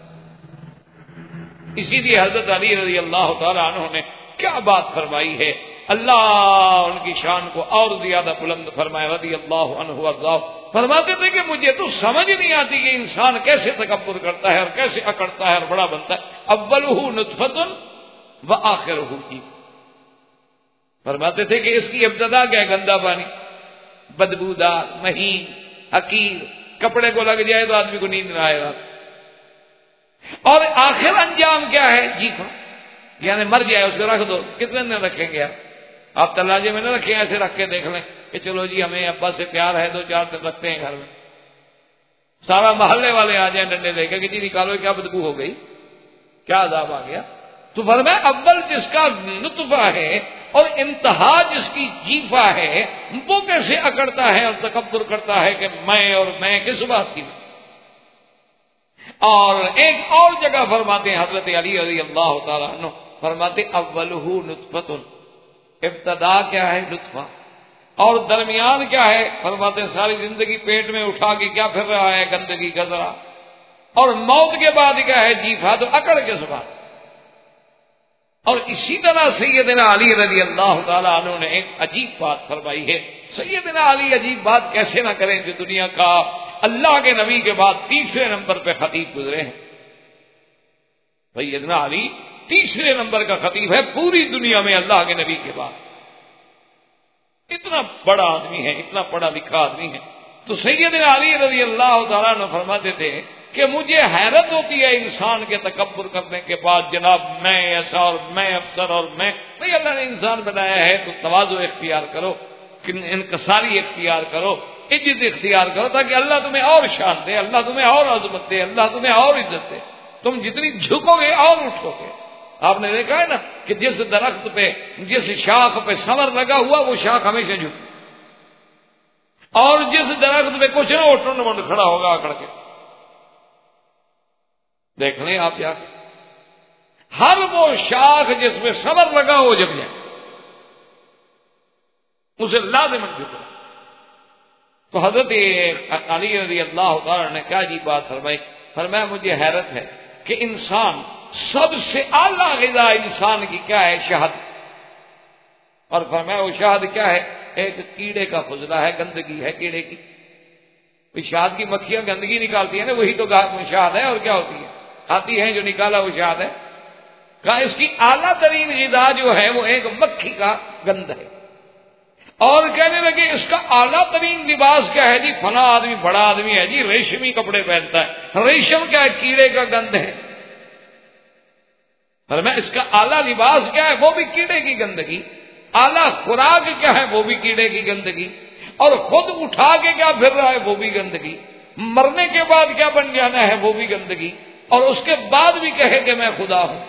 اسی لیے حضرت علی رضی اللہ تعالی عنہ نے کیا بات فرمائی ہے، اللہ ان کی شان کو اور زیادہ بلند فرمائے رضی اللہ عنہ وارضاہ. فرماتے تھے کہ مجھے تو سمجھ نہیں آتی کہ انسان کیسے تکبر کرتا ہے اور کیسے اکڑتا ہے اور بڑا بنتا ہے. اولہ نطفۃ و آخرہ جی. فرماتے تھے کہ اس کی ابتدا کیا ہے؟ گندا پانی، بدبودار، مہین، حقیر، کپڑے کو لگ جائے تو آدمی کو نیند نہ آئے گا. اور آخر انجام کیا ہے؟ جیفا، یعنی مر جائے اس کو رکھ دو. کتنے دن رکھیں گے آپ؟ آپ تلاجے میں نہ رکھیں، ایسے رکھ کے دیکھ لیں کہ چلو جی ہمیں ابا سے پیار ہے، دو چار دن رکھتے ہیں گھر میں. سارا محلے والے آ جائیں ڈنڈے لے کے کہ جی نکالو، کیا بدبو ہو گئی، کیا عذاب آ گیا. تو فرمایا اول جس کا نطفہ ہے اور انتہا جس کی جیفا ہے وہ کیسے اکڑتا ہے اور تکبر کرتا ہے کہ میں اور میں کس بات کی. اور ایک اور جگہ فرماتے ہیں حضرت علی رضی اللہ تعالیٰ عنہ، فرماتے اولہ نطفۃ، ابتدا کیا ہے؟ نطفہ. اور درمیان کیا ہے؟ فرماتے ساری زندگی پیٹ میں اٹھا کے کیا پھر رہا ہے؟ گندگی کا ذرا. اور موت کے بعد کیا ہے؟ جیفا. تو اکڑ کس بات. اور اسی طرح سیدنا علی رضی اللہ تعالیٰ عنہ نے ایک عجیب بات فرمائی ہے. سیدنا علی عجیب بات کیسے نہ کریں جو دنیا کا اللہ کے نبی کے بعد تیسرے نمبر پہ خطیب گزرے ہیں. سیدنا علی تیسرے نمبر کا خطیب ہے پوری دنیا میں اللہ کے نبی کے بعد. اتنا بڑا آدمی ہے، اتنا پڑھا لکھا آدمی ہے. تو سیدنا علی رضی اللہ تعالیٰ عنہ فرماتے تھے کہ مجھے حیرت ہوتی ہے انسان کے تکبر کرنے کے بعد، جناب میں ایسا اور میں افسر اور میں بھئی اللہ نے انسان بنایا ہے تو تواضع اختیار کرو، انکساری اختیار کرو، عزت اختیار کرو تاکہ اللہ تمہیں اور شان دے، اللہ تمہیں اور عظمت دے، اللہ تمہیں اور عزت دے. تم جتنی جھکو گے اور اٹھو گے. آپ نے دیکھا ہے نا کہ جس درخت پہ جس شاخ پہ ثمر لگا ہوا وہ شاخ ہمیشہ جھک، اور جس درخت پہ کچھ نہ اٹھنے منڈ کھڑا ہوگا اکڑ کے. دیکھ لیں آپ یار، ہر وہ شاخ جس میں ثمر لگا ہو جب جائے اسے لازمن جھکنا. تو حضرت علی رضی اللہ تعالیٰ نے کیا عجیب بات فرمائی، فرمایا مجھے حیرت ہے کہ انسان سب سے اعلیٰ غذا انسان کی کیا ہے؟ شہد. اور فرمایا وہ شہد کیا ہے؟ ایک کیڑے کا فضلہ ہے، گندگی ہے کیڑے کی. شہد کی مکھیاں گندگی نکالتی ہیں نا، وہی تو شہد ہے. اور کیا ہوتی ہے؟ کھاتی ہیں جو نکالا وہ شہد ہے. کہا اس کی اعلیٰ ترین غذا جو ہے وہ ایک مکھی کا گند ہے. اور کہنے لگے اس کا اعلیٰ ترین لباس کیا ہے؟ جی فلاں آدمی بڑا آدمی ہے جی ریشمی کپڑے پہنتا ہے. ریشم کیا ہے؟ کیڑے کا گند ہے. پر میں اس کا اعلیٰ لباس کیا ہے؟ وہ بھی کیڑے کی گندگی. اعلیٰ خوراک کیا ہے؟ وہ بھی کیڑے کی گندگی. اور خود اٹھا کے کیا پھر رہا ہے؟ وہ بھی گندگی. مرنے کے بعد کیا بن جانا ہے؟ وہ بھی گندگی. اور اس کے بعد بھی کہے کہ میں خدا ہوں.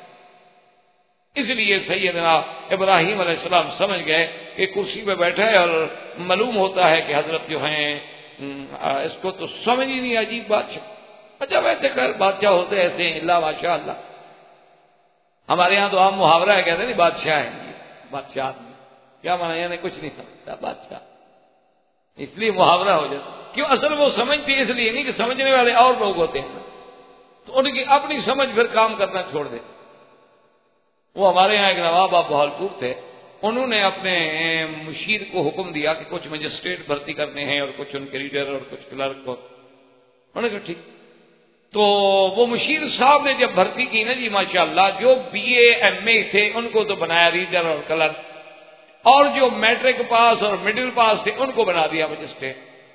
اس لیے سیدنا ابراہیم علیہ السلام سمجھ گئے کہ کرسی پہ بیٹھا ہے اور معلوم ہوتا ہے کہ حضرت جو ہیں اس کو تو سمجھ ہی نہیں. عجیب بادشاہ. اچھا ویسے خیر بادشاہ ہوتے ایسے ہیں، اللہ ماشاء اللہ. ہمارے یہاں تو عام محاورہ ہے، کہتے ہیں نہیں بادشاہ ہیں. بادشاہ آدمی کیا مانا؟ یعنی کچھ نہیں سمجھتا بادشاہ، اس لیے محاورہ ہو جاتا. کیوں؟ اصل وہ سمجھتے اس لیے نہیں کہ سمجھنے والے اور لوگ ہوتے ہیں تو ان کی اپنی سمجھ پھر کام کرنا چھوڑ دے. وہ ہمارے یہاں ایک نواب آپ بہالپور تھے، انہوں نے اپنے مشیر کو حکم دیا کہ کچھ مجسٹریٹ بھرتی کرنے ہیں اور کچھ ان کے ریڈر اور کچھ کلرک کو. انہوں نے کہا ٹھیک. تو وہ مشیر صاحب نے جب بھرتی کی نا جی ماشاءاللہ، جو بی اے ایم اے تھے ان کو تو بنایا ریڈر اور کلرک، اور جو میٹرک پاس اور مڈل پاس تھے ان کو بنا دیا مجسٹریٹ.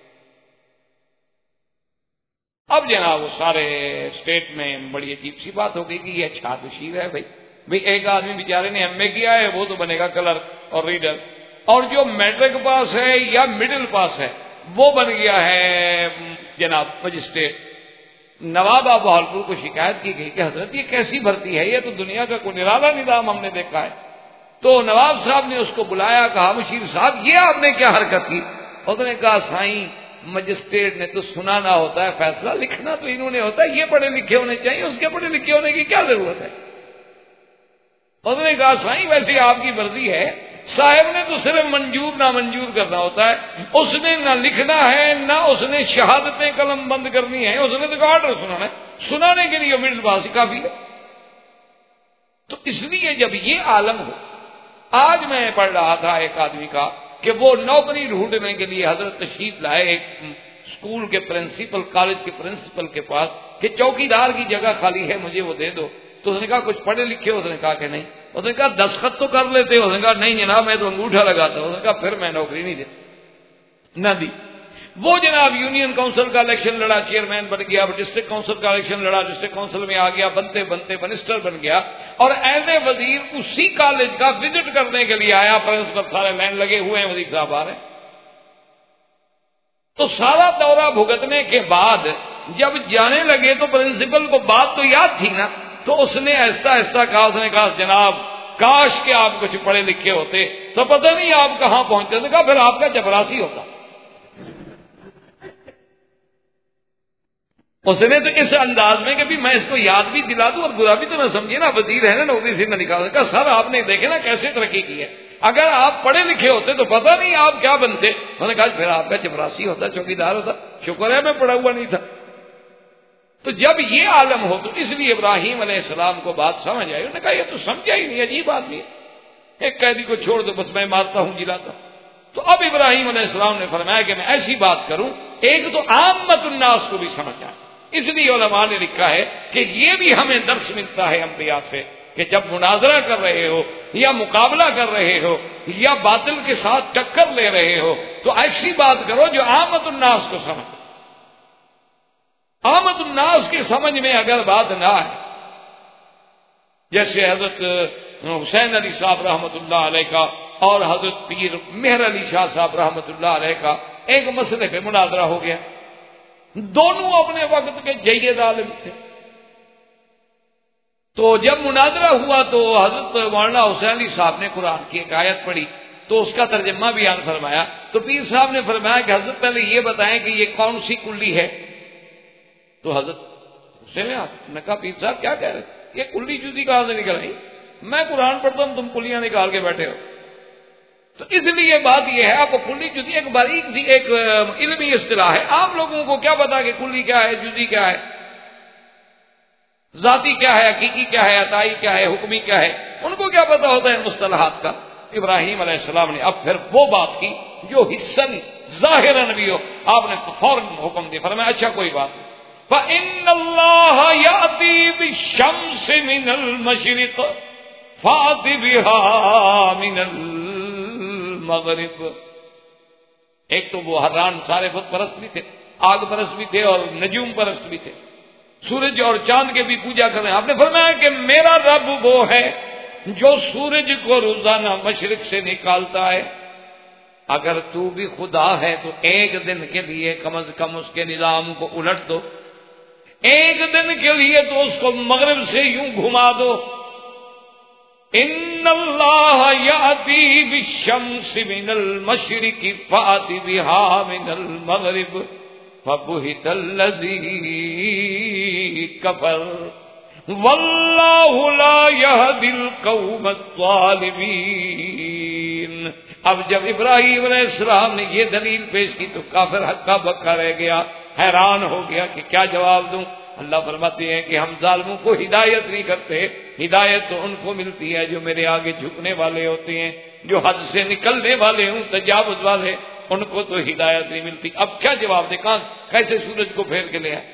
اب جناب وہ سارے اسٹیٹ میں بڑی عجیب سی بات ہو گئی کہ یہ اچھا مشیر ہے بھائی. بھائی ایک آدمی بیچارے نے ایم اے کیا ہے وہ تو بنے گا کلرک اور ریڈر، اور جو میٹرک پاس ہے یا مڈل پاس ہے وہ بن گیا ہے جناب مجسٹریٹ. نواب بہالپور کو شکایت کی گئی کہ حضرت یہ کیسی بھرتی ہے؟ یہ تو دنیا کا کوئی نرالا نظام ہم نے دیکھا ہے. تو نواب صاحب نے اس کو بلایا، کہا مشیر صاحب یہ آپ نے کیا حرکت کی؟ اس نے کہا سائیں مجسٹریٹ نے تو سنانا ہوتا ہے فیصلہ، لکھنا تو انہوں نے ہوتا ہے. یہ پڑھے لکھے ہونے چاہیے، اس کے پڑھے لکھے ہونے کی کیا ضرورت ہے؟ اس نے کہا سائیں ویسے آپ کی مرضی ہے، صاحب نے تو صرف منظور نامنظور کرنا ہوتا ہے. اس نے نہ لکھنا ہے نہ اس نے شہادتیں قلم بند کرنی ہے، اس نے تو آرڈر سنانا ہے. سنانے کے لیے مڈل پاس کافی ہے. تو اس لیے جب یہ عالم ہو، آج میں پڑھ رہا تھا ایک آدمی کا کہ وہ نوکری ڈھونڈنے کے لیے حضرت تشریف لائے ایک اسکول کے پرنسپل، کالج کے پرنسپل کے پاس کہ چوکیدار کی جگہ خالی ہے مجھے وہ دے دو. تو اس نے کہا کچھ پڑھے لکھے؟ اس نے کہا کہ نہیں. اس نے کہا دستخط تو کر لیتے؟ اس نے کہا نہیں جناب میں تو انگوٹھا لگاتا ہوں. اس نے کہا پھر میں نوکری نہیں دیتا، نہ دی. وہ جناب یونین کونسل کا الیکشن لڑا، چیئرمین بن گیا. ڈسٹرکٹ کونسل کا الیکشن لڑا، ڈسٹرکٹ کونسل میں آ گیا، بنتے بنتے منسٹر بن گیا. اور ایز اے وزیر اسی کالج کا وزٹ کرنے کے لیے آیا. پرنسپل سارے لائن لگے ہوئے ہیں، وزیر صاحب آ رہے ہیں. تو سارا دورہ بھگتنے کے بعد جب جانے لگے تو پرنسپل کو بات تو یاد تھی نا، تو اس نے ایسا ایسا کہا. اس نے کہا جناب کاش کہ آپ کچھ پڑھے لکھے ہوتے تو پتہ نہیں آپ کہاں پہنچتے. اس نے کہا پھر آپ کا چپراسی ہوتا. اس نے تو اس انداز میں کہ بھی میں اس کو یاد بھی دلا دوں اور برا بھی تو نہ سمجھے نا، وزیر ہے نا نوکری سے نہ نکال. کہا سر آپ نے دیکھے نا کیسے ترقی کی ہے، اگر آپ پڑھے لکھے ہوتے تو پتہ نہیں آپ کیا بنتے. انہوں نے کہا پھر آپ کا چپراسی ہوتا، چوکیدار ہوتا. شکر ہے میں پڑھا ہوا نہیں تھا. تو جب یہ عالم ہو تو اس لیے ابراہیم علیہ السلام کو بات سمجھ آئی. انہوں نے کہا یہ تو سمجھا ہی نہیں، عجیب آدمی ہے. ایک قیدی کو چھوڑ دو بس میں مارتا ہوں جلاتا ہوں. تو اب ابراہیم علیہ السلام نے فرمایا کہ میں ایسی بات کروں ایک تو عامت الناس کو بھی سمجھ آئے. اس لیے علماء نے لکھا ہے کہ یہ بھی ہمیں درس ملتا ہے انبیاء سے کہ جب مناظرہ کر رہے ہو یا مقابلہ کر رہے ہو یا باطل کے ساتھ ٹکر لے رہے ہو تو ایسی بات کرو جو عامت الناس کو سمجھ. عامت الناس کی سمجھ میں اگر بات نہ آئے، جیسے حضرت حسین علی صاحب رحمۃ اللہ علیہ کا اور حضرت پیر مہر علی شاہ صاحب رحمۃ اللہ علیہ کا ایک مسئلے پہ مناظرہ ہو گیا. دونوں اپنے وقت کے جید عالم تھے. تو جب مناظرہ ہوا تو حضرت مولانا حسین علی صاحب نے قرآن کی ایک آیت پڑھی تو اس کا ترجمہ بیان فرمایا. تو پیر صاحب نے فرمایا کہ حضرت پہلے یہ بتائیں کہ یہ کون سی کلی ہے. تو حضرت حسین نے کہا پیر صاحب کیا کہہ رہے یہ کلی جزی کہاں سے نکل آئی؟ میں قرآن پڑھتا ہوں تم کلیاں نکال کے بیٹھے ہو. تو اس لیے بات یہ ہے، آپ کلی جزی ایک باریک سی ایک علمی اصطلاح ہے، عام لوگوں کو کیا پتا کہ کلی کیا ہے، جزی کیا ہے، ذاتی کیا ہے، حقیقی کیا ہے، عطائی کیا ہے، حکمی کیا ہے، ان کو کیا پتا ہوتا ہے مصطلحات کا۔ ابراہیم علیہ السلام نے اب پھر وہ بات کی جو حسن ظاہراً بھی ہو، آپ نے فوراً حکم دیا، فرمایا اچھا کوئی بات نہیں، فَإِنَّ اللَّهَ يَأْتِي بِالشَّمْسِ مِنَ الْمَشْرِقِ فَأْتِ بِهَا مِنَ الْمَغْرِبِ۔ ایک تو وہ حران سارے بت پرست بھی تھے، آگ پرست بھی تھے، اور نجوم پرست بھی تھے، سورج اور چاند کے بھی پوجا کریں۔ آپ نے فرمایا کہ میرا رب وہ ہے جو سورج کو روزانہ مشرق سے نکالتا ہے، اگر تو بھی خدا ہے تو ایک دن کے لیے کم از کم اس کے نظام کو الٹ دو، ایک دن کے لیے تو اس کو مغرب سے یوں گھما دو۔ ان اللہ یاتی بالشمس من المشرق فات بها من المغرب فبہت الذی کفر واللہ لا یہدی القوم الظالمین۔ اب جب ابراہیم علیہ السلام نے یہ دلیل پیش کی تو کافر ہکا بکا رہ گیا، حیران ہو گیا کہ کیا جواب دوں۔ اللہ فرماتے ہیں کہ ہم ظالموں کو ہدایت نہیں کرتے، ہدایت تو ان کو ملتی ہے جو میرے آگے جھکنے والے ہوتے ہیں، جو حد سے نکلنے والے ہوں، تجاوز والے، ان کو تو ہدایت نہیں ملتی۔ اب کیا جواب دے، کہاں کیسے سورج کو پھیر کے لے آئے؟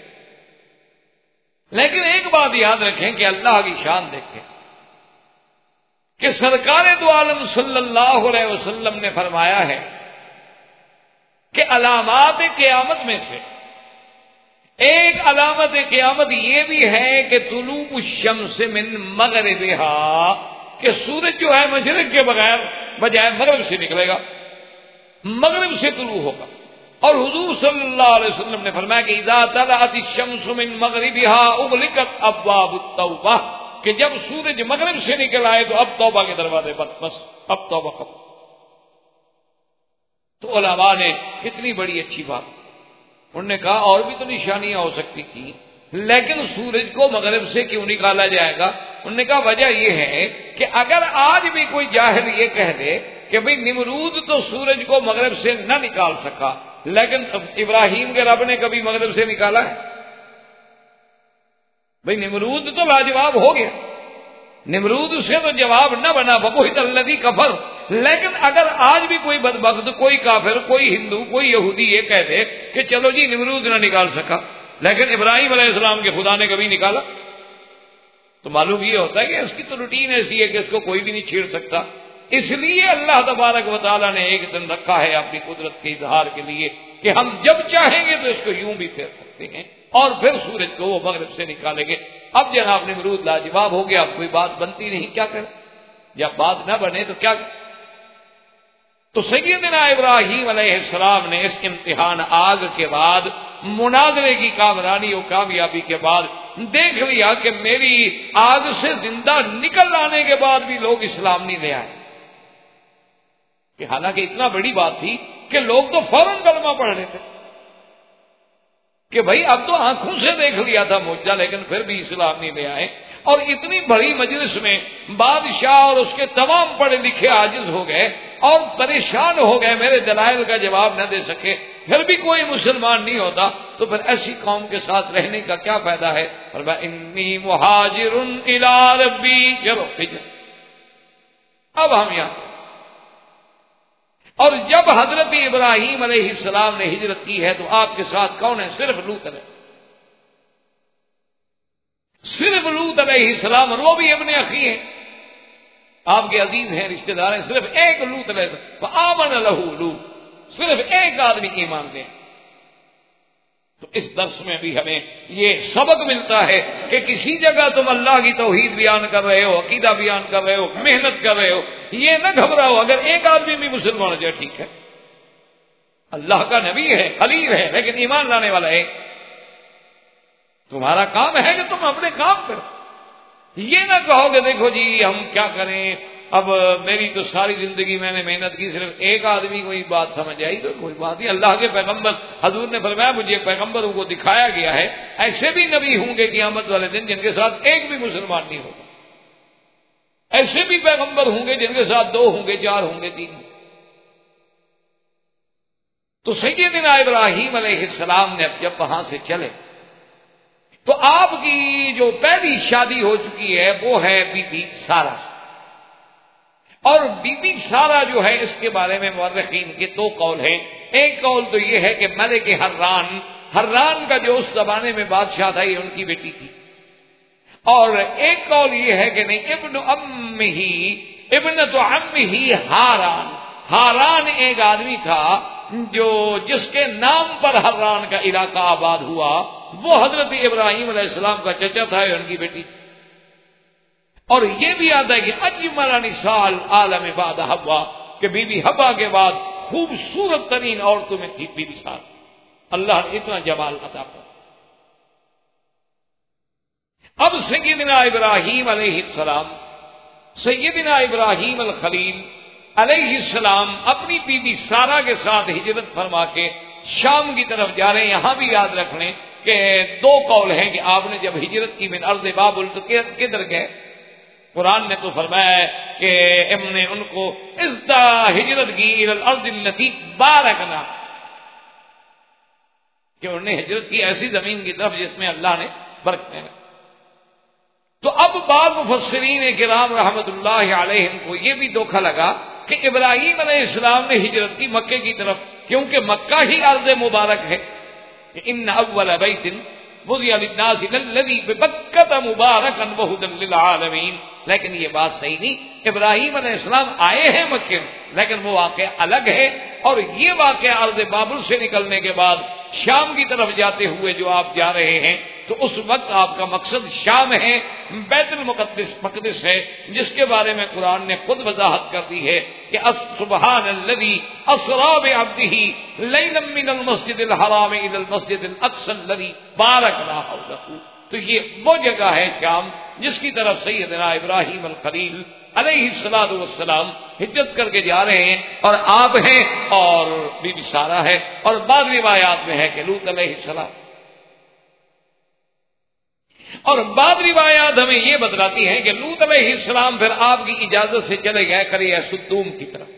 لیکن ایک بات یاد رکھیں کہ اللہ کی شان دیکھیں کہ سرکار دو عالم صلی اللہ علیہ وسلم نے فرمایا ہے کہ علامات قیامت میں سے ایک علامت قیامت یہ بھی ہے کہ طلوع الشمس من مغربہا، کہ سورج جو ہے مشرق کے بغیر بجائے مغرب سے نکلے گا، مغرب سے طلوع ہوگا۔ اور حضور صلی اللہ علیہ وسلم نے فرمایا کہ اذا طلعت الشمس من مغربها اغلقت ابواب التوبہ، کہ جب سورج مغرب سے نکل آئے تو اب توبہ کے دروازے بند، بس اب توبہ ختم۔ تو علماء نے کتنی بڑی اچھی بات، انہوں نے کہا اور بھی تو نشانیاں ہو سکتی تھیں، لیکن سورج کو مغرب سے کیوں نکالا جائے گا؟ انہوں نے کہا وجہ یہ ہے کہ اگر آج بھی کوئی جاہل یہ کہہ دے کہ بھئی نمرود تو سورج کو مغرب سے نہ نکال سکا، لیکن ابراہیم کے رب نے کبھی مغرب سے نکالا ہے؟ بھئی نمرود تو لاجواب ہو گیا، نمرود سے تو جواب نہ بنا، فبہت الذی کفر۔ لیکن اگر آج بھی کوئی بدبخت، کوئی کافر، کوئی ہندو، کوئی یہودی یہ کہہ دے کہ چلو جی نمرود نہ نکال سکا لیکن ابراہیم علیہ السلام کے خدا نے کبھی نکالا، تو معلوم یہ ہوتا ہے کہ اس کی تو روٹین ایسی ہے کہ اس کو کوئی بھی نہیں چھیڑ سکتا۔ اس لیے اللہ تبارک و تعالیٰ نے ایک دن رکھا ہے اپنی قدرت کے اظہار کے لیے کہ ہم جب چاہیں گے تو اس کو یوں بھی پھیر سکتے ہیں، اور پھر سورج کو وہ مغرب سے نکالیں گے۔ اب جناب نمرود لاجواب ہو گیا، اب کوئی بات بنتی نہیں، کیا کریں؟ جب بات نہ بنے تو کیا کریں؟ تو سیدنا ابراہیم علیہ السلام نے اس امتحان آگ کے بعد، مناظرے کی کامرانی اور کامیابی کے بعد دیکھ لیا کہ میری آگ سے زندہ نکل آنے کے بعد بھی لوگ اسلام نہیں لے آئے، کہ حالانکہ اتنا بڑی بات تھی کہ لوگ تو فوراً کلمہ پڑھ رہے تھے کہ بھائی اب تو آنکھوں سے دیکھ لیا تھا معجزہ، لیکن پھر بھی اسلام نہیں لے آئے۔ اور اتنی بڑی مجلس میں بادشاہ اور اس کے تمام پڑھے لکھے عاجز ہو گئے اور پریشان ہو گئے، میرے دلائل کا جواب نہ دے سکے، پھر بھی کوئی مسلمان نہیں ہوتا، تو پھر ایسی قوم کے ساتھ رہنے کا کیا فائدہ ہے؟ فرمایا انی مہاجر الی ربی، چلو اب ہم یہاں۔ اور جب حضرت ابراہیم علیہ السلام نے ہجرت کی ہے تو آپ کے ساتھ کون ہے؟ صرف لوط علیہ، صرف لوط علیہ السلام، اور وہ بھی ابن اخی ہیں، آپ کے عزیز ہیں، رشتہ دار ہیں، صرف ایک لوط علیہ السلام، فآمن لہ لوط، صرف ایک آدمی ایمان دے۔ تو اس درس میں بھی ہمیں یہ سبق ملتا ہے کہ کسی جگہ تم اللہ کی توحید بیان کر رہے ہو، عقیدہ بیان کر رہے ہو، محنت کر رہے ہو، یہ نہ گھبراؤ، اگر ایک آدمی بھی مسلمان ہو جائے ٹھیک ہے، اللہ کا نبی ہے، خلیل ہے، لیکن ایمان لانے والا ہے۔ تمہارا کام ہے کہ تم اپنے کام کرو، یہ نہ کہو کہ دیکھو جی ہم کیا کریں، اب میری تو ساری زندگی میں نے محنت کی، صرف ایک آدمی کو یہ بات سمجھ آئی تو کوئی بات نہیں۔ اللہ کے پیغمبر حضور نے فرمایا مجھے پیغمبروں کو دکھایا گیا ہے ایسے بھی نبی ہوں گے قیامت والے دن جن کے ساتھ ایک بھی مسلمان نہیں ہوگا، ایسے بھی پیغمبر ہوں گے جن کے ساتھ دو ہوں گے، چار ہوں گے، تین ہوں گے۔ تو سیدنا ابراہیم علیہ السلام نے اب جب وہاں سے چلے تو آپ کی جو پہلی شادی ہو چکی ہے وہ ہے بی بی سارہ، اور بی بی سارہ جو ہے اس کے بارے میں مورخین کے دو قول ہیں۔ ایک قول تو یہ ہے کہ ملک حران حران کا جو اس زمانے میں بادشاہ تھا یہ ان کی بیٹی تھی، اور ایک قول یہ ہے کہ نہیں، ابن ام ہی ابن تو ام ہی ہاران ہاران ایک آدمی تھا جو جس کے نام پر حران کا علاقہ آباد ہوا، وہ حضرت ابراہیم علیہ السلام کا چچا تھا، ان کی بیٹی۔ اور یہ بھی آتا ہے کہ اجمل نساء العالم بعد حوا، کہ بی بی حوا کے بعد خوبصورت ترین عورتوں میں تھی بی بی سارہ۔ اللہ نے اتنا جمال عطا کیا۔ اب سیدنا ابراہیم علیہ السلام سیدنا ابراہیم الخلیل علیہ السلام اپنی بی بی سارہ کے ساتھ ہجرت فرما کے شام کی طرف جا رہے ہیں۔ یہاں بھی یاد رکھ لیں کہ دو قول ہیں کہ آپ نے جب ہجرت کی من ارض بابل تو کدھر گئے؟ قرآن نے تو فرمایا ہے کہ ہم نے ان کو ازدا ہجرت کی الی الارض التي بارکنا، کہ انہوں نے ہجرت کی ایسی زمین کی طرف جس میں اللہ نے برکتیں رکھی۔ تو اب بعض مفسرین کرام رحمت اللہ علیہم کو یہ بھی دھوکا لگا کہ ابراہیم علیہ السلام نے ہجرت کی مکے کی طرف، کیونکہ مکہ ہی ارض مبارک ہے، کہ ان اول بیت وضع للناس للذی ببکۃ مبارکا وہدی للعالمین۔ لیکن یہ بات صحیح نہیں، ابراہیم علیہ السلام آئے ہیں مکے میں، لیکن وہ واقعہ الگ ہے، اور یہ واقعہ ارض بابل سے نکلنے کے بعد شام کی طرف جاتے ہوئے جو آپ جا رہے ہیں تو اس وقت آپ کا مقصد شام ہے، بیت المقدس مقدس ہے، جس کے بارے میں قرآن نے خود وضاحت کر دی ہے کہ سبحان الذی اسری بعبدہ لیلا من المسجد الحرام الی المسجد الاقصی الذی بارکنا حولہ۔ تو یہ وہ جگہ ہے شام جس کی طرف سیدنا ابراہیم الخلیل علیہ الصلوۃ والسلام ہجرت کر کے جا رہے ہیں، اور آپ ہیں اور بی بی سارہ ہے، اور بعض روایات میں ہے کہ لوط علیہ السلام، اور بعض روایات ہمیں یہ بتلاتی ہیں کہ لوط علیہ السلام پھر آپ کی اجازت سے چلے گئے قریہ سدوم کی طرف،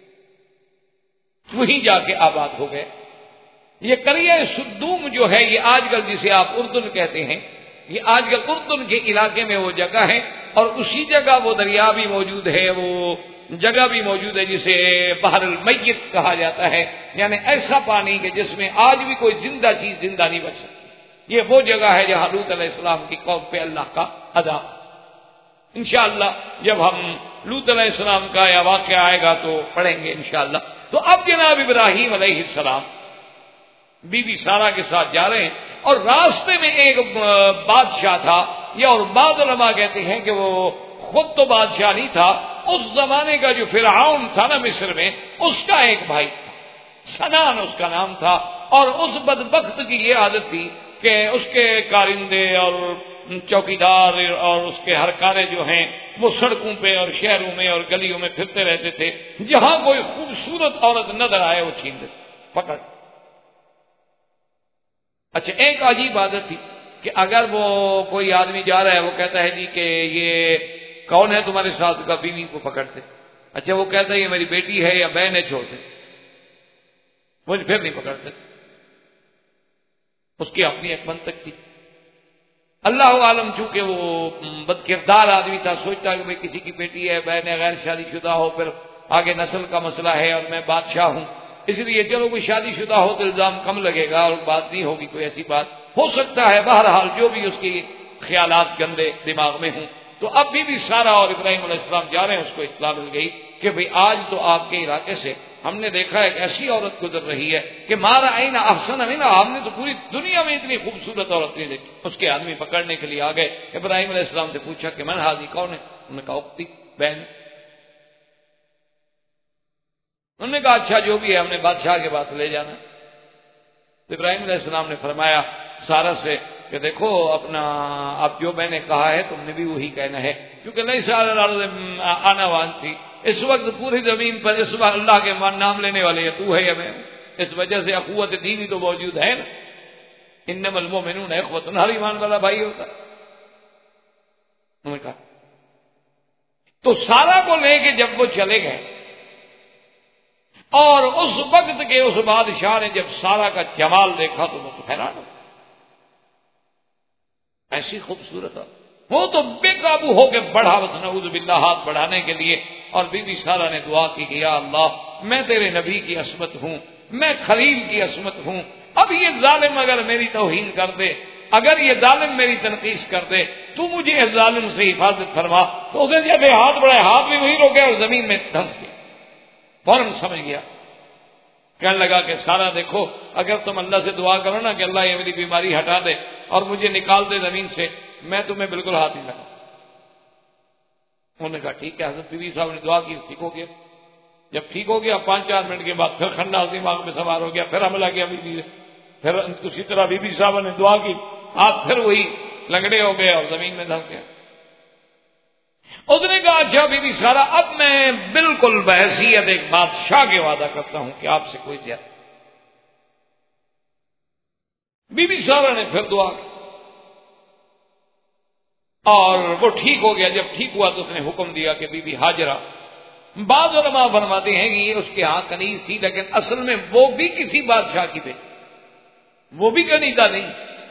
وہیں جا کے آباد ہو گئے۔ یہ قریہ سدوم جو ہے یہ آج کل جسے آپ اردن کہتے ہیں، یہ آج کل اردن کے علاقے میں وہ جگہ ہے، اور اسی جگہ وہ دریا بھی موجود ہے، وہ جگہ بھی موجود ہے جسے بحر المیت کہا جاتا ہے، یعنی ایسا پانی کہ جس میں آج بھی کوئی زندہ چیز زندہ نہیں بچ سکتی۔ یہ وہ جگہ ہے جہاں لوط علیہ السلام کی قوم پہ اللہ کا عذاب۔ انشاءاللہ جب ہم لوط علیہ السلام کا یا واقعہ آئے گا تو پڑھیں گے انشاءاللہ۔ تو اب جناب ابراہیم علیہ السلام بی بی سارہ کے ساتھ جا رہے ہیں، اور راستے میں ایک بادشاہ تھا، یا اور بعض علماء کہتے ہیں کہ وہ خود تو بادشاہ نہیں تھا، اس زمانے کا جو فرعون تھا نا مصر میں، اس کا ایک بھائی تھا، سنان اس کا نام تھا، اور اس بدبخت کی یہ عادت تھی کہ اس کے کارندے اور چوکیدار اور اس کے ہرکارے جو ہیں وہ سڑکوں پہ اور شہروں میں اور گلیوں میں پھرتے رہتے تھے، جہاں کوئی خوبصورت عورت نظر آئے وہ چھین لیتے پکڑ۔ اچھا، ایک عجیب عادت تھی کہ اگر وہ کوئی آدمی جا رہا ہے، وہ کہتا ہے جی کہ یہ کون ہے تمہارے ساتھ کا، بیوی کو پکڑتے۔ اچھا، وہ کہتا ہے یہ میری بیٹی ہے یا بہن ہے، چھوڑتے، مجھے پھر نہیں پکڑتے۔ اس کی اپنی ایک منطق تھی۔ اللہ عالم چونکہ وہ بد کردار آدمی تھا، سوچتا کہ میں کسی کی بیٹی ہے، بہن ہے، غیر شادی شدہ ہو، پھر آگے نسل کا مسئلہ ہے اور میں بادشاہ ہوں، اس لیے چلو کوئی شادی شدہ ہو تو الزام کم لگے گا اور بات نہیں ہوگی کوئی ایسی بات ہو سکتا ہے۔ بہرحال جو بھی اس کی خیالات گندے دماغ میں ہوں، تو اب بھی بھی سارہ اور ابراہیم علیہ السلام جا رہے ہیں، اس کو اطلاع مل گئی کہ بھئی آج تو آپ کے علاقے سے ہم نے دیکھا ایک ایسی عورت گزر رہی ہے کہ مارا عین احسن منا، ہم نے تو پوری دنیا میں اتنی خوبصورت عورت نہیں دیکھی۔ اس کے آدمی پکڑنے کے لیے آ گئے، ابراہیم علیہ السلام سے پوچھا کہ من ہذی، کون ہے؟ انہوں نے کہا اختی، بہن۔ انہوں نے کہا اچھا جو بھی ہے، ہم نے بادشاہ کے پاس لے جانا۔ تو ابراہیم علیہ السلام نے فرمایا سارہ سے کہ دیکھو اپنا اب جو میں نے کہا ہے تم نے بھی وہی کہنا ہے، کیونکہ نہیں سارا آنا وان تھی اس وقت پوری زمین پر، اس وقت اللہ کے نام لینے والے تو ہے یا میں، اس وجہ سے اخوت دینی تو موجود ہے نا، انما المؤمنون اخوۃ، ہر ایمان والا بھائی ہوتا۔ انہوں نے کہا تو سارہ کو لے کے جب وہ چلے گئے، اور اس وقت کے اس بادشاہ نے جب سارا کا جمال دیکھا تو وہ تو حیران ہو، ایسی خوبصورت، وہ تو بے قابو ہو کے بڑھا، بس نعوذ باللہ ہاتھ بڑھانے کے لیے، اور بی بی سارا نے دعا کی کہ یا اللہ میں تیرے نبی کی عصمت ہوں، میں خلیل کی عصمت ہوں، اب یہ ظالم اگر میری توہین کر دے، اگر یہ ظالم میری تنقیص کر دے، تو مجھے اس ظالم سے حفاظت فرما۔ تو اس نے جب ہاتھ بڑھائے، ہاتھ بھی وہی روکے اور زمین میں دھنس گیا، فوراً سمجھ گیا، کہنے لگا کہ سارا دیکھو، اگر تم اللہ سے دعا کرو نا کہ اللہ یہ میری بیماری ہٹا دے اور مجھے نکال دے زمین سے، میں تمہیں بالکل ہاتھ نہیں لگا۔ انہوں نے کہا ٹھیک ہے۔ حضرت بی بی صاحب نے دعا کی، ٹھیک ہو گیا۔ جب ٹھیک ہو گیا، پانچ چار منٹ کے بعد پھر خناس دماغ میں سوار ہو گیا، پھر حملہ کیا بی بی نے، پھر اسی طرح بی بی صاحب نے دعا کی، ہاتھ پھر وہی لنگڑے ہو گئے اور زمین میں دھنس گیا۔ اس نے کہا اچھا بی بی سارا، اب میں بالکل بحیثیت ایک بادشاہ کے وعدہ کرتا ہوں کہ آپ سے کوئی دیا۔ بی بی سارا نے پھر دعا کی اور وہ ٹھیک ہو گیا۔ جب ٹھیک ہوا تو اس نے حکم دیا کہ بی بی ہاجرہ، بعض علماء فرماتے ہیں کہ یہ اس کے ہاں کنیز تھی، لیکن اصل میں وہ بھی کسی بادشاہ کی بیٹی، وہ بھی کنیزہ نہیں۔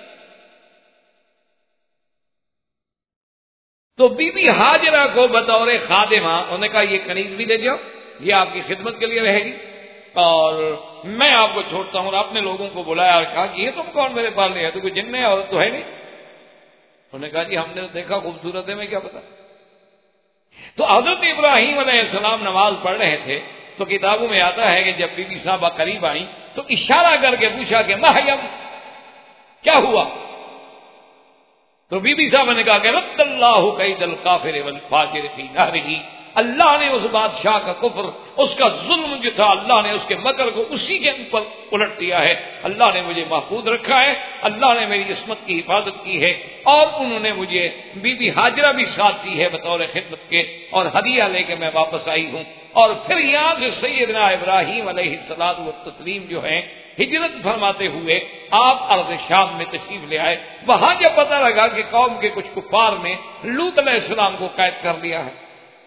تو بی بی ہاجرہ کو بطور خادمہ انہوں نے کہا یہ کنیز بھی لے جاؤ، یہ آپ کی خدمت کے لیے رہے گی، اور میں آپ کو چھوڑتا ہوں۔ اور اپنے لوگوں کو بلایا اور کہا کہ یہ تم کون میرے پاس لے آئے، تو کوئی جن ہے عورت تو ہے نہیں؟ انہوں نے کہا جی ہم نے دیکھا خوبصورت ہے، میں کیا پتا۔ تو حضرت ابراہیم علیہ السلام نماز پڑھ رہے تھے تو کتابوں میں آتا ہے کہ جب بی بی صاحبہ قریب آئیں تو اشارہ کر کے پوچھا کہ مریم کیا ہوا؟ تو بی بی صاحبہ نے کہا کہ رد اللہ کید الکافر والفاجر فی نہرہ، اللہ نے اس بادشاہ کا کفر، اس کا ظلم جو تھا، اللہ نے اس کے مکر کو اسی کے اوپر الٹ دیا ہے۔ اللہ نے مجھے محفوظ رکھا ہے، اللہ نے میری عصمت کی حفاظت کی ہے، اور انہوں نے مجھے بی بی ہاجرہ بھی ساتھ دی ہے بطور خدمت کے، اور ہدیہ لے کے میں واپس آئی ہوں۔ اور پھر یہاں سے سیدنا ابراہیم علیہ الصلوۃ والتسلیم جو ہیں ہجرت فرماتے ہوئے آپ ارض شام میں تشریف لے آئے۔ وہاں جب پتہ لگا کہ قوم کے کچھ کفار نے لوط علیہ السلام کو قید کر لیا ہے،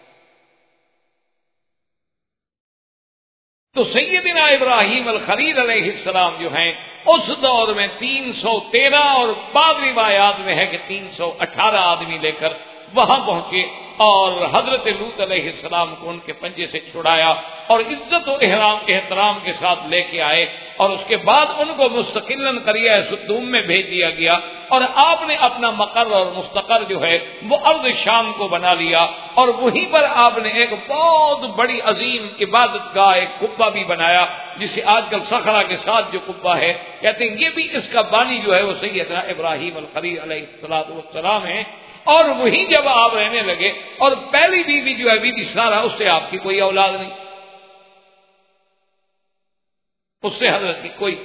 تو سیدنا ابراہیم الخلیل علیہ السلام جو ہیں اس دور میں تین سو تیرہ اور بعض روایات میں ہے کہ تین سو اٹھارہ آدمی لے کر وہاں پہنچے اور حضرت لوط علیہ السلام کو ان کے پنجے سے چھڑایا اور عزت و احترام احترام کے ساتھ لے کے آئے، اور اس کے بعد ان کو مستقلاً قریہ سدوم میں بھیج دیا گیا، اور آپ نے اپنا مقر اور مستقر جو ہے وہ ارض شام کو بنا لیا، اور وہیں پر آپ نے ایک بہت بڑی عظیم عبادت گاہ ایک قبہ بھی بنایا، جسے آج کل صخرہ کے ساتھ جو قبہ ہے کہتے ہیں یہ بھی اس کا بانی جو ہے وہ سیدنا ابراہیم الخلیل علیہ السلام ہے۔ اور وہیں جب آپ رہنے لگے، اور پہلی بیوی جو ہے بی بی سارا، اس سے آپ کی کوئی اولاد نہیں، اس سے حضرت کی کوئی،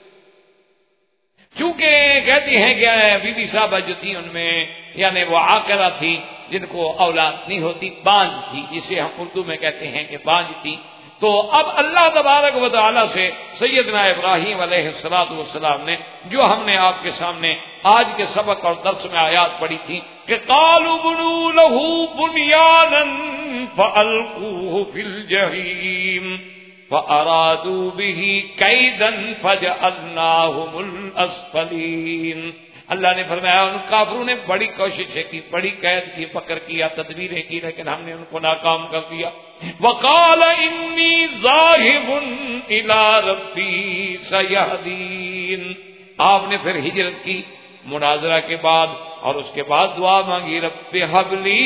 چونکہ کہتی ہیں کہ بی بی صاحبہ جو تھی ان میں یعنی وہ عاقرہ تھی، جن کو اولاد نہیں ہوتی، بانج تھی، جسے ہم اردو میں کہتے ہیں کہ بانج تھی۔ تو اب اللہ تبارک و تعالی سے سیدنا ابراہیم علیہ الصلوۃ والسلام نے جو ہم نے آپ کے سامنے آج کے سبق اور درس میں آیات پڑھی تھی کہ قالوا بنوا له بنيانا فألقوه في الجحيم فأرادوا به كيدا فجعلناهم الأسفلين، اللہ نے فرمایا ان کافروں نے بڑی کوششیں کی، بڑی قید کی، فکر کیا، تدبیریں کی، لیکن ہم نے ان کو ناکام کر دیا۔ وقال انی ذاہب الی ربی سیہدین، آپ نے پھر ہجرت کی مناظرہ کے بعد، اور اس کے بعد دعا مانگی رب ہب لی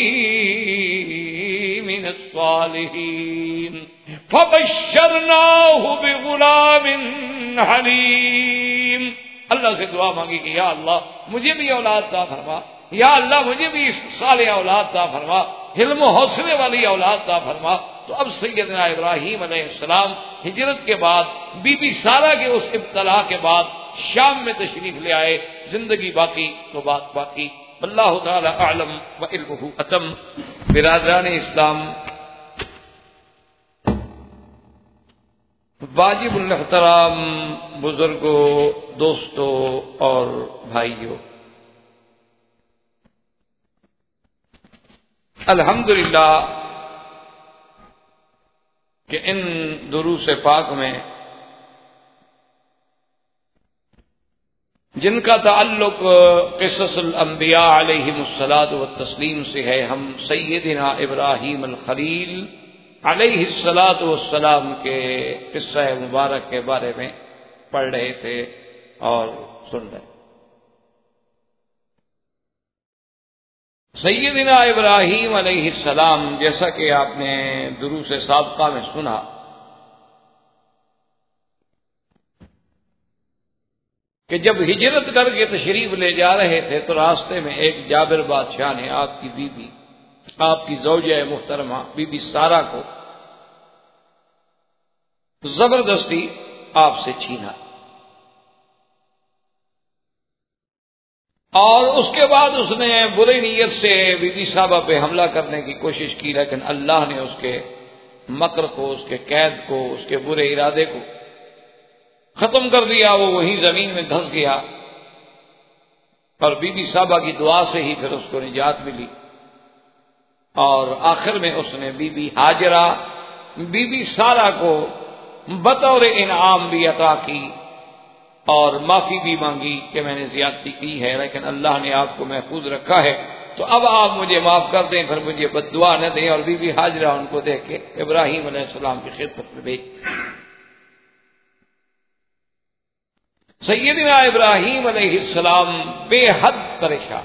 من الصالحین فبشرناہ بغلام حلیم، اللہ سے دعا مانگی کہ یا اللہ مجھے بھی اولاد عطا فرما، یا اللہ مجھے بھی صالح اولاد عطا فرما، علم و حوصلے والی اولاد عطا فرما۔ تو اب سیدنا ابراہیم علیہ السلام ہجرت کے بعد بی بی سارا کے اس ابتلا کے بعد شام میں تشریف لے آئے، زندگی باقی تو بات باقی، واللہ تعالی اعلم وعلمہ اتم۔ برادران اسلام، واجب الاحترام بزرگوں، دوستوں اور بھائیوں، الحمدللہ کہ ان دروس پاک میں جن کا تعلق قصص الانبیاء علیہم الصلاۃ والتسلیم سے ہے، ہم سیدنا ابراہیم الخلیل علیہ الصلاۃ والسلام کے قصہ مبارک کے بارے میں پڑھ رہے تھے اور سن رہے. سیدنا ابراہیم علیہ السلام، جیسا کہ آپ نے دروس سابقہ میں سنا، کہ جب ہجرت کر کے تشریف لے جا رہے تھے تو راستے میں ایک جابر بادشاہ نے آپ کی بیوی، آپ کی زوجہ محترمہ بی بی سارہ کو زبردستی آپ سے چھینا، اور اس کے بعد اس نے بری نیت سے بی بی صاحبہ پہ حملہ کرنے کی کوشش کی، لیکن اللہ نے اس کے مکر کو، اس کے قید کو، اس کے برے ارادے کو ختم کر دیا. وہ وہیں زمین میں دھس گیا، اور بی بی صاحبہ کی دعا سے ہی پھر اس کو نجات ملی. اور آخر میں اس نے بی بی ہاجرہ، بی بی سارہ کو بطور انعام بھی عطا کی اور معافی بھی مانگی کہ میں نے زیادتی کی ہے، لیکن اللہ نے آپ کو محفوظ رکھا ہے، تو اب آپ مجھے معاف کر دیں، پھر مجھے بد دعا نہ دیں. اور بی بی ہاجرہ ان کو دیکھ کے ابراہیم علیہ السلام کی خدمت میں بھیج. سیدنا ابراہیم علیہ السلام بے حد پریشان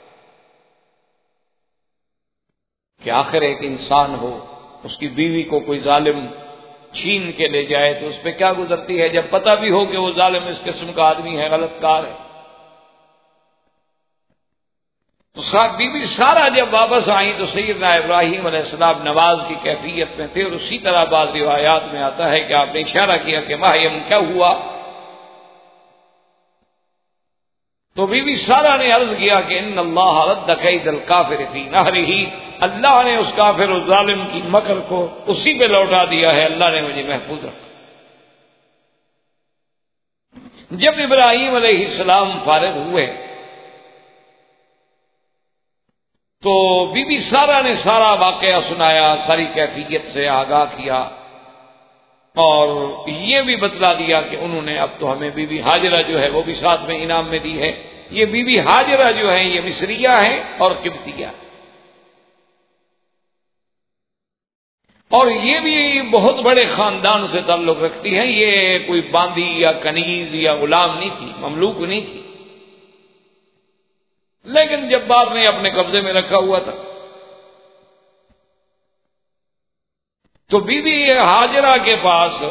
کہ آخر ایک انسان ہو، اس کی بیوی کو کوئی ظالم چھین کے لے جائے تو اس پہ کیا گزرتی ہے، جب پتہ بھی ہو کہ وہ ظالم اس قسم کا آدمی ہے، غلط کار ہے. تو بی بی سارہ جب واپس آئیں تو سیدنا ابراہیم علیہ السلام نماز کی کیفیت میں تھے، اور اسی طرح بعض روایات میں آتا ہے کہ آپ نے اشارہ کیا کہ ماہیم کیا ہوا. تو بی بی سارہ نے عرض کیا کہ ان اللہ رد کید الکافر فی نہرہ، اللہ نے اس کافر و ظالم کی مکر کو اسی پہ لوٹا دیا ہے، اللہ نے مجھے محفوظ رکھا. جب ابراہیم علیہ السلام فارغ ہوئے تو بی بی سارہ نے سارا واقعہ سنایا، ساری کیفیت سے آگاہ کیا، اور یہ بھی بتلا دیا کہ انہوں نے اب تو ہمیں بی بی ہاجرہ جو ہے وہ بھی ساتھ میں انعام میں دی ہے. یہ بی بی ہاجرہ جو ہے یہ مصریہ ہے اور قبطیہ، اور یہ بھی بہت بڑے خاندان سے تعلق رکھتی ہیں. یہ کوئی باندی یا کنیز یا غلام نہیں تھی، مملوک نہیں تھی، لیکن جب بعد میں اپنے قبضے میں رکھا ہوا تھا. تو بی بی ہاجرہ کے پاس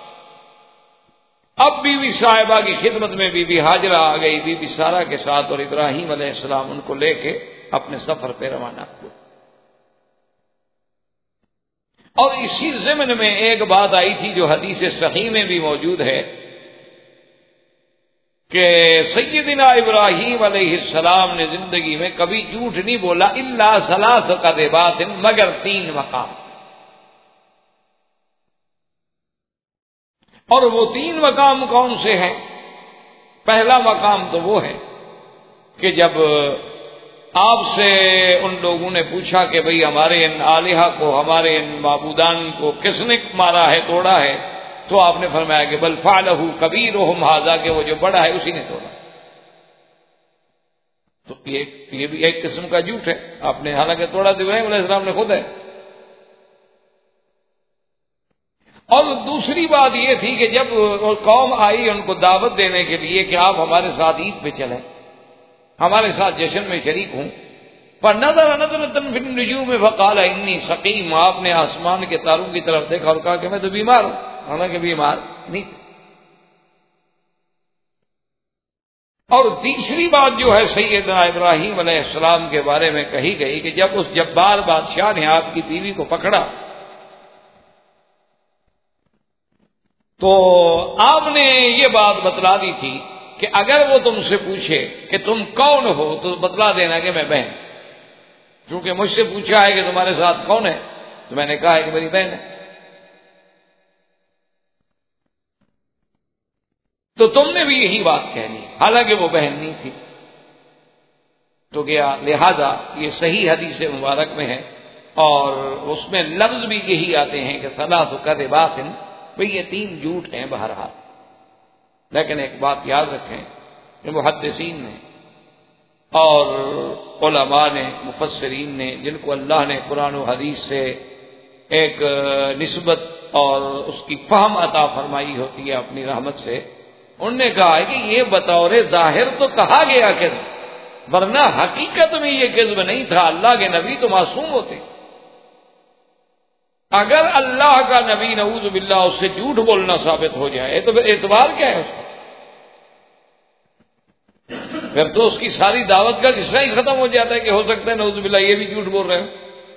اب بی بی صاحبہ کی خدمت میں بی بی ہاجرہ آ گئی بی بی سارہ کے ساتھ، اور ابراہیم علیہ السلام ان کو لے کے اپنے سفر پہ روانہ ہوئے. اور اسی ضمن میں ایک بات آئی تھی جو حدیث صحیح میں بھی موجود ہے کہ سیدنا ابراہیم علیہ السلام نے زندگی میں کبھی جھوٹ نہیں بولا الا ثلاث کذبات، مگر تین مقام. اور وہ تین مقام کون سے ہیں؟ پہلا مقام تو وہ ہے کہ جب آپ سے ان لوگوں نے پوچھا کہ بھئی ہمارے ان آلہہ کو، ہمارے ان معبودان کو کس نے مارا ہے، توڑا ہے، تو آپ نے فرمایا کہ بل فعلہ کبیرہم ھذا، کہ وہ جو بڑا ہے اسی نے توڑا. تو یہ یہ بھی ایک قسم کا جھوٹ ہے. آپ نے حالانکہ توڑا تو ابراہیم علیہ السلام نے خود ہے. اور دوسری بات یہ تھی کہ جب قوم آئی ان کو دعوت دینے کے لیے کہ آپ ہمارے ساتھ عید پہ چلیں، ہمارے ساتھ جشن میں شریک ہوں، پر نظر نظرۃ فی النجوم فقال انی سقیم، آپ نے آسمان کے تاروں کی طرف دیکھا اور کہا کہ میں تو بیمار ہوں، حالانکہ بیمار نہیں. اور تیسری بات جو ہے سیدنا ابراہیم علیہ السلام کے بارے میں کہی گئی کہ جب اس جبار بادشاہ نے آپ کی بیوی کو پکڑا تو آپ نے یہ بات بتلا دی تھی کہ اگر وہ تم سے پوچھے کہ تم کون ہو تو بتلا دینا کہ میں بہن. چونکہ مجھ سے پوچھا ہے کہ تمہارے ساتھ کون ہے تو میں نے کہا ہے کہ میری بہن ہے. تو تم نے بھی یہی بات کہنی، حالانکہ وہ بہن نہیں تھی. تو گیا، لہذا یہ صحیح حدیث مبارک میں ہے اور اس میں لفظ بھی یہی آتے ہیں کہ ثلاث کذبات، بھئی یہ تین جھوٹ ہیں بہرحال. لیکن ایک بات یاد رکھیں کہ محدثین نے اور علماء نے، مفسرین نے، جن کو اللہ نے قرآن و حدیث سے ایک نسبت اور اس کی فہم عطا فرمائی ہوتی ہے اپنی رحمت سے، انہوں نے کہا ہے کہ یہ بطور ظاہر تو کہا گیا کذب، ورنہ حقیقت میں یہ کذب نہیں تھا. اللہ کے نبی تو معصوم ہوتے. اگر اللہ کا نبی نعوذ باللہ اس سے جھوٹ بولنا ثابت ہو جائے تو پھر اعتبار کیا ہے اس کا؟ پھر تو اس کی ساری دعوت کا قصہ ہی ختم ہو جاتا ہے کہ ہو سکتا ہے نعوذ باللہ یہ بھی جھوٹ بول رہے ہوں.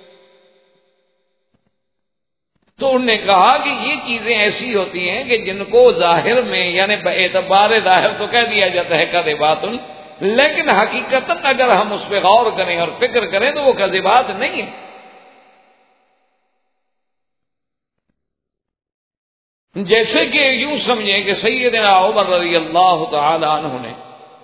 تو انہوں نے کہا کہ یہ چیزیں ایسی ہوتی ہیں کہ جن کو ظاہر میں یعنی اعتبار ظاہر تو کہہ دیا جاتا ہے کذبات، لیکن حقیقتاً اگر ہم اس پہ غور کریں اور فکر کریں تو وہ کذبات نہیں ہیں. جیسے کہ یوں سمجھیں کہ سیدنا عمر رضی اللہ تعالی عنہ نے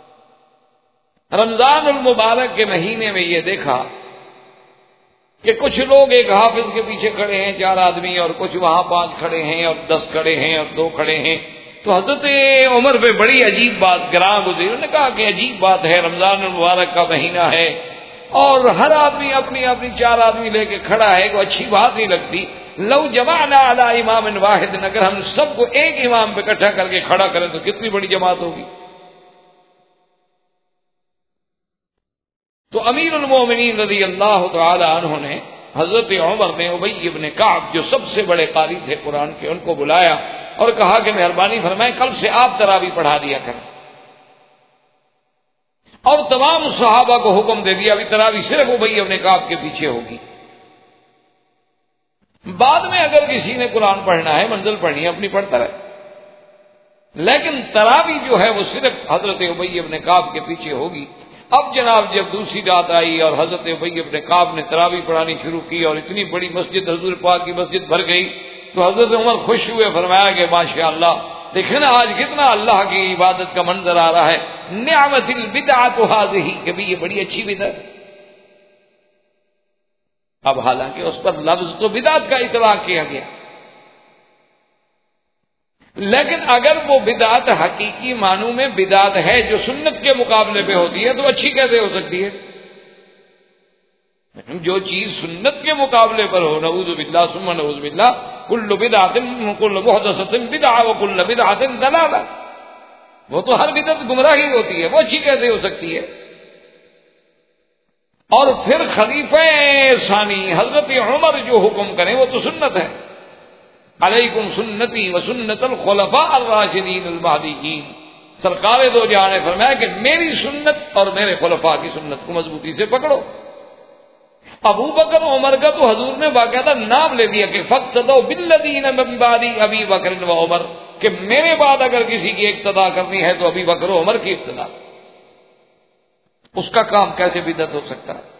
رمضان المبارک کے مہینے میں یہ دیکھا کہ کچھ لوگ ایک حافظ کے پیچھے کھڑے ہیں، چار آدمی، اور کچھ وہاں پانچ کھڑے ہیں اور دس کھڑے ہیں اور دو کھڑے ہیں. تو حضرت عمر پہ بڑی عجیب بات گراں گزری. انہوں نے کہا کہ عجیب بات ہے، رمضان المبارک کا مہینہ ہے اور ہر آدمی اپنی اپنی چار آدمی لے کے کھڑا ہے، کوئی اچھی بات نہیں لگتی. لو جمعنا علی امام واحد، اگر ہم سب کو ایک امام پہ اکٹھا کر کے کھڑا کریں تو کتنی بڑی جماعت ہوگی. تو امیر المومنین رضی اللہ تعالی عنہ نے حضرت عمر نے ابی ابن کعب جو سب سے بڑے قاری تھے قرآن کے، ان کو بلایا اور کہا کہ مہربانی فرمائیں کل سے آپ تراویح پڑھا دیا کریں. اور تمام صحابہ کو حکم دے دیا ابھی تراویح صرف ابی ابن کعب کے پیچھے ہوگی. بعد میں اگر کسی نے قرآن پڑھنا ہے، منزل پڑھنی ہے، اپنی پڑھتا رہے، لیکن تراویح جو ہے وہ صرف حضرت ابی ابن کعب کے پیچھے ہوگی. اب جناب جب دوسری رات آئی اور حضرت ابی ابن کعب نے تراویح پڑھانی شروع کی اور اتنی بڑی مسجد حضور پاک کی مسجد بھر گئی تو حضرت عمر خوش ہوئے، فرمایا کہ ماشاءاللہ دیکھیں نا آج کتنا اللہ کی عبادت کا منظر آ رہا ہے. نعمت البدعۃ ھذہ، کہ بھی یہ بڑی اچھی بدعت. اب حالانکہ اس پر لفظ تو بدعت کا اطلاق کیا گیا، لیکن اگر وہ بدعت حقیقی معنوں میں بدعت ہے جو سنت کے مقابلے پہ ہوتی ہے تو اچھی کیسے ہو سکتی ہے؟ جو چیز سنت کے مقابلے پر ہو، نعوذ باللہ ثم نعوذ باللہ، کل بدعۃ کل محدثۃ بدعۃ وکل بدعۃ ضلالہ، وہ تو ہر بدعت گمراہی ہوتی ہے، وہ اچھی کیسے ہو سکتی ہے؟ اور پھر خلیفہ ثانی حضرت عمر جو حکم کریں وہ تو سنت ہے. علیکم سنتی و سنت الخلفاء الراشدین المہدیین، سرکار دو جہاں نے فرمایا کہ میری سنت اور میرے خلفاء کی سنت کو مضبوطی سے پکڑو. ابو بکر عمر کا تو حضور نے باقاعدہ نام لے دیا کہ فاقتدوا بالذین من بعد ابی بکر و عمر، کہ میرے بعد اگر کسی کی اقتدا کرنی ہے تو ابی بکر و عمر کی اقتدا. اس کا کام کیسے بدعت ہو سکتا ہے؟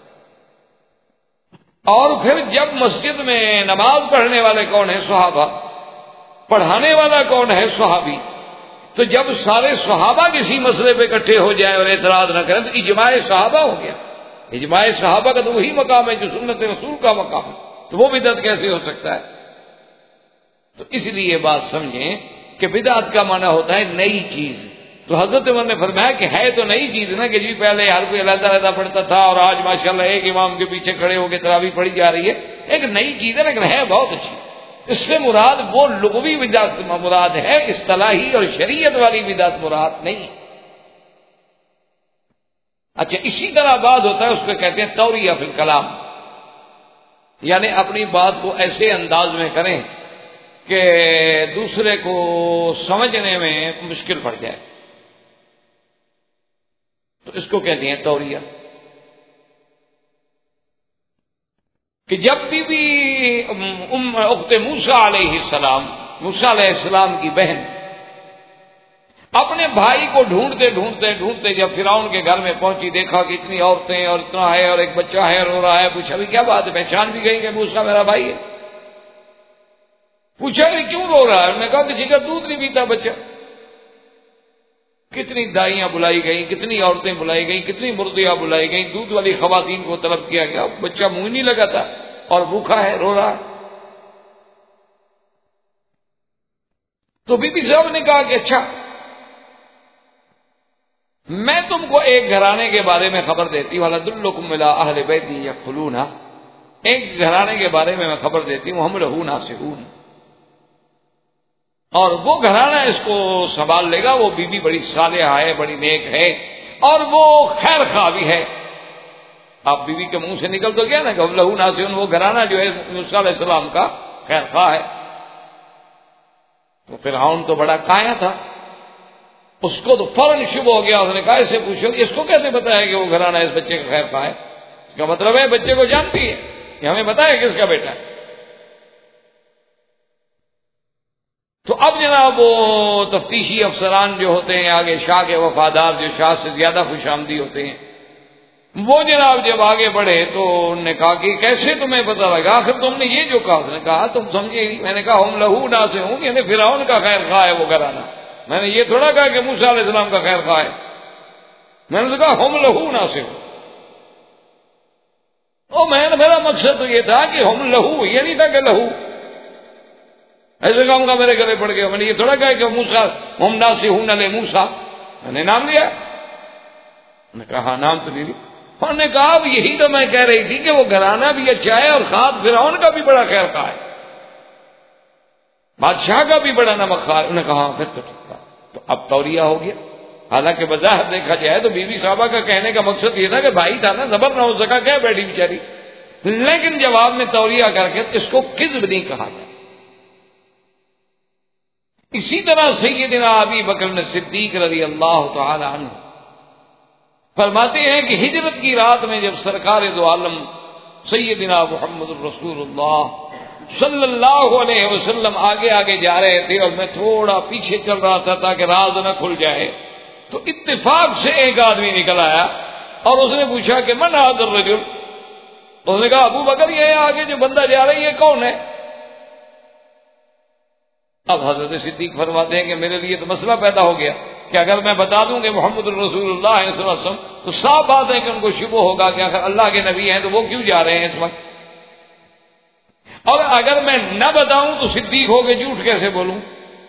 اور پھر جب مسجد میں نماز پڑھنے والے کون ہیں؟ صحابہ. پڑھانے والا کون ہے؟ صحابی. تو جب سارے صحابہ کسی مسئلے پہ اکٹھے ہو جائیں اور اعتراض نہ کریں تو اجماع صحابہ ہو گیا. اجماع صحابہ کا تو وہی مقام ہے جو سنت رسول کا مقام ہے، تو وہ بدعت کیسے ہو سکتا ہے؟ تو اس لیے بات سمجھیں کہ بدعت کا معنی ہوتا ہے نئی چیز. تو حضرت عمر نے فرمایا کہ ہے تو نئی چیز نا، کہ جی پہلے ہر کوئی علیحدہ علیحدہ پڑھتا تھا اور آج ماشاءاللہ ایک امام کے پیچھے کھڑے ہو کے تراویح پڑھی جا رہی ہے. ایک نئی چیز ہے لیکن ہے بہت اچھی. اس سے مراد وہ لغوی بدعت مراد ہے، اصطلاحی اور شریعت والی بدعت مراد نہیں. اچھا اسی طرح بات ہوتا ہے، اس کو کہتے ہیں توریہ فی الکلام، یعنی اپنی بات کو ایسے انداز میں کریں کہ دوسرے کو سمجھنے میں مشکل پڑ جائے، تو اس کو کہتے ہیں توریہ. کہ جب بھی بھی ام اخت موسیٰ علیہ السلام، موسیٰ علیہ السلام کی بہن اپنے بھائی کو ڈھونڈتے ڈھونڈتے ڈھونڈتے جب فرعون کے گھر میں پہنچی، دیکھا کہ اتنی عورتیں اور اتنا ہے اور ایک بچہ ہے رو رہا ہے، پوچھا بھی کیا بات ہے؟ پہچان بھی گئی کہ موسیٰ میرا بھائی ہے. پوچھا بھی کیوں رو رہا ہے؟ انہوں نے کہا کسی کا دودھ نہیں پیتا بچہ. کتنی دائیاں بلائی گئیں، کتنی عورتیں بلائی گئیں، کتنی مرضیاں بلائی گئیں، دودھ والی خواتین کو طلب کیا گیا، بچہ منہ نہیں لگا تھا. اور بھوکا ہے، رو رہا ہے. تو بی بی صاحب نے کہا کہ اچھا میں تم کو ایک گھرانے کے بارے میں خبر دیتی ہوں، وَلَدُلُّكُمْ إِلَىٰ أَهْلِ بَيْتٍ يَدْخُلُونَ، ایک گھرانے کے بارے میں میں خبر دیتی ہوں، ہم لَهُ ناصحون، اور وہ گھرانہ اس کو سنبھال لے گا. وہ بی بی بڑی صالحہ ہے، بڑی نیک ہے، اور وہ خیر خواہ بھی ہے. آپ بی بی کے منہ سے نکل تو گیا نا کہ ہم لَهُ ناصحون، وہ گھرانہ جو ہے موسیٰ علیہ السلام کا خیر خواہ ہے. تو فرعون تو بڑا کایا تھا، اس کو تو فوراً شبہ ہو گیا. اس نے کہا اس سے پوچھو اس کو کیسے بتایا کہ وہ گھرانہ اس بچے کا خیر خواہ ہے؟ اس کا مطلب ہے بچے کو جانتی ہے کہ ہمیں بتایا کس کا بیٹا ہے. تو اب جناب وہ تفتیشی افسران جو ہوتے ہیں آگے، شاہ کے وفادار جو شاہ سے زیادہ خوش آمدی ہوتے ہیں، وہ جناب جب آگے بڑھے تو انہوں نے کہا کہ کیسے تمہیں پتہ لگا؟ آخر تم نے یہ جو کہا. اس نے کہا تم سمجھے ہی. میں نے کہا ہم لہو ناصح ہوں، یعنی فرعون کا خیر خواہ ہے وہ گھرانہ. میں نے یہ تھوڑا کہا کہ موسیٰ علیہ السلام کا خیر خواہ ہے. میں نے کہا ہم لہو ناصح ہوں. اور میں میرا مقصد تو یہ تھا کہ ہم لہو، یہ نہیں تھا کہ لہو ایسے کام کا میرے گلے پڑ گیا. میں نے یہ تھوڑا کہا کہ موسیٰ ہم ناصحون علی موسیٰ، میں نے نام لیا. میں نے کہا ہاں نام تو لے لی. انہوں نے کہا اب یہی تو میں کہہ رہی تھی کہ وہ گھرانہ بھی اچھا ہے اور خواب فرعون کا بھی بڑا خیر خواہ ہے، بادشاہ کا بھی بڑا نمک خواہ ہے. انہوں نے کہا پھر تو ٹھیک تھا. تو اب توریہ ہو گیا. حالانکہ بظاہر دیکھا جائے تو بی بی صاحبہ کا کہنے کا مقصد یہ تھا کہ بھائی تھا نا، زبر نہ ہو سکا کیا بیٹھی بیچاری. لیکن جواب میں توریہ کر کے اس کو کذب نہیں کہا گیا. اسی طرح سیدنا ابی بکر صدیق رضی اللہ تعالی عنہ فرماتے ہیں کہ ہجرت کی رات میں جب سرکار دو عالم سیدنا محمد الرسول اللہ صلی اللہ علیہ وسلم آگے آگے جا رہے تھے اور میں تھوڑا پیچھے چل رہا تھا تاکہ راز نہ کھل جائے، تو اتفاق سے ایک آدمی نکل آیا اور اس نے پوچھا کہ من هذا الرجل؟ اس نے کہا ابو بکر یہ آگے جو بندہ جا رہا ہے یہ کون ہے؟ اب حضرت صدیق فرماتے ہیں کہ میرے لیے تو مسئلہ پیدا ہو گیا کہ اگر میں بتا دوں کہ محمد الرسول اللہ صلی اللہ علیہ وسلم تو صاف بات ہے کہ ان کو شبہ ہوگا کہ اگر اللہ کے نبی ہیں تو وہ کیوں جا رہے ہیں اس وقت، اور اگر میں نہ بتاؤں تو صدیق ہو کے جھوٹ کیسے بولوں؟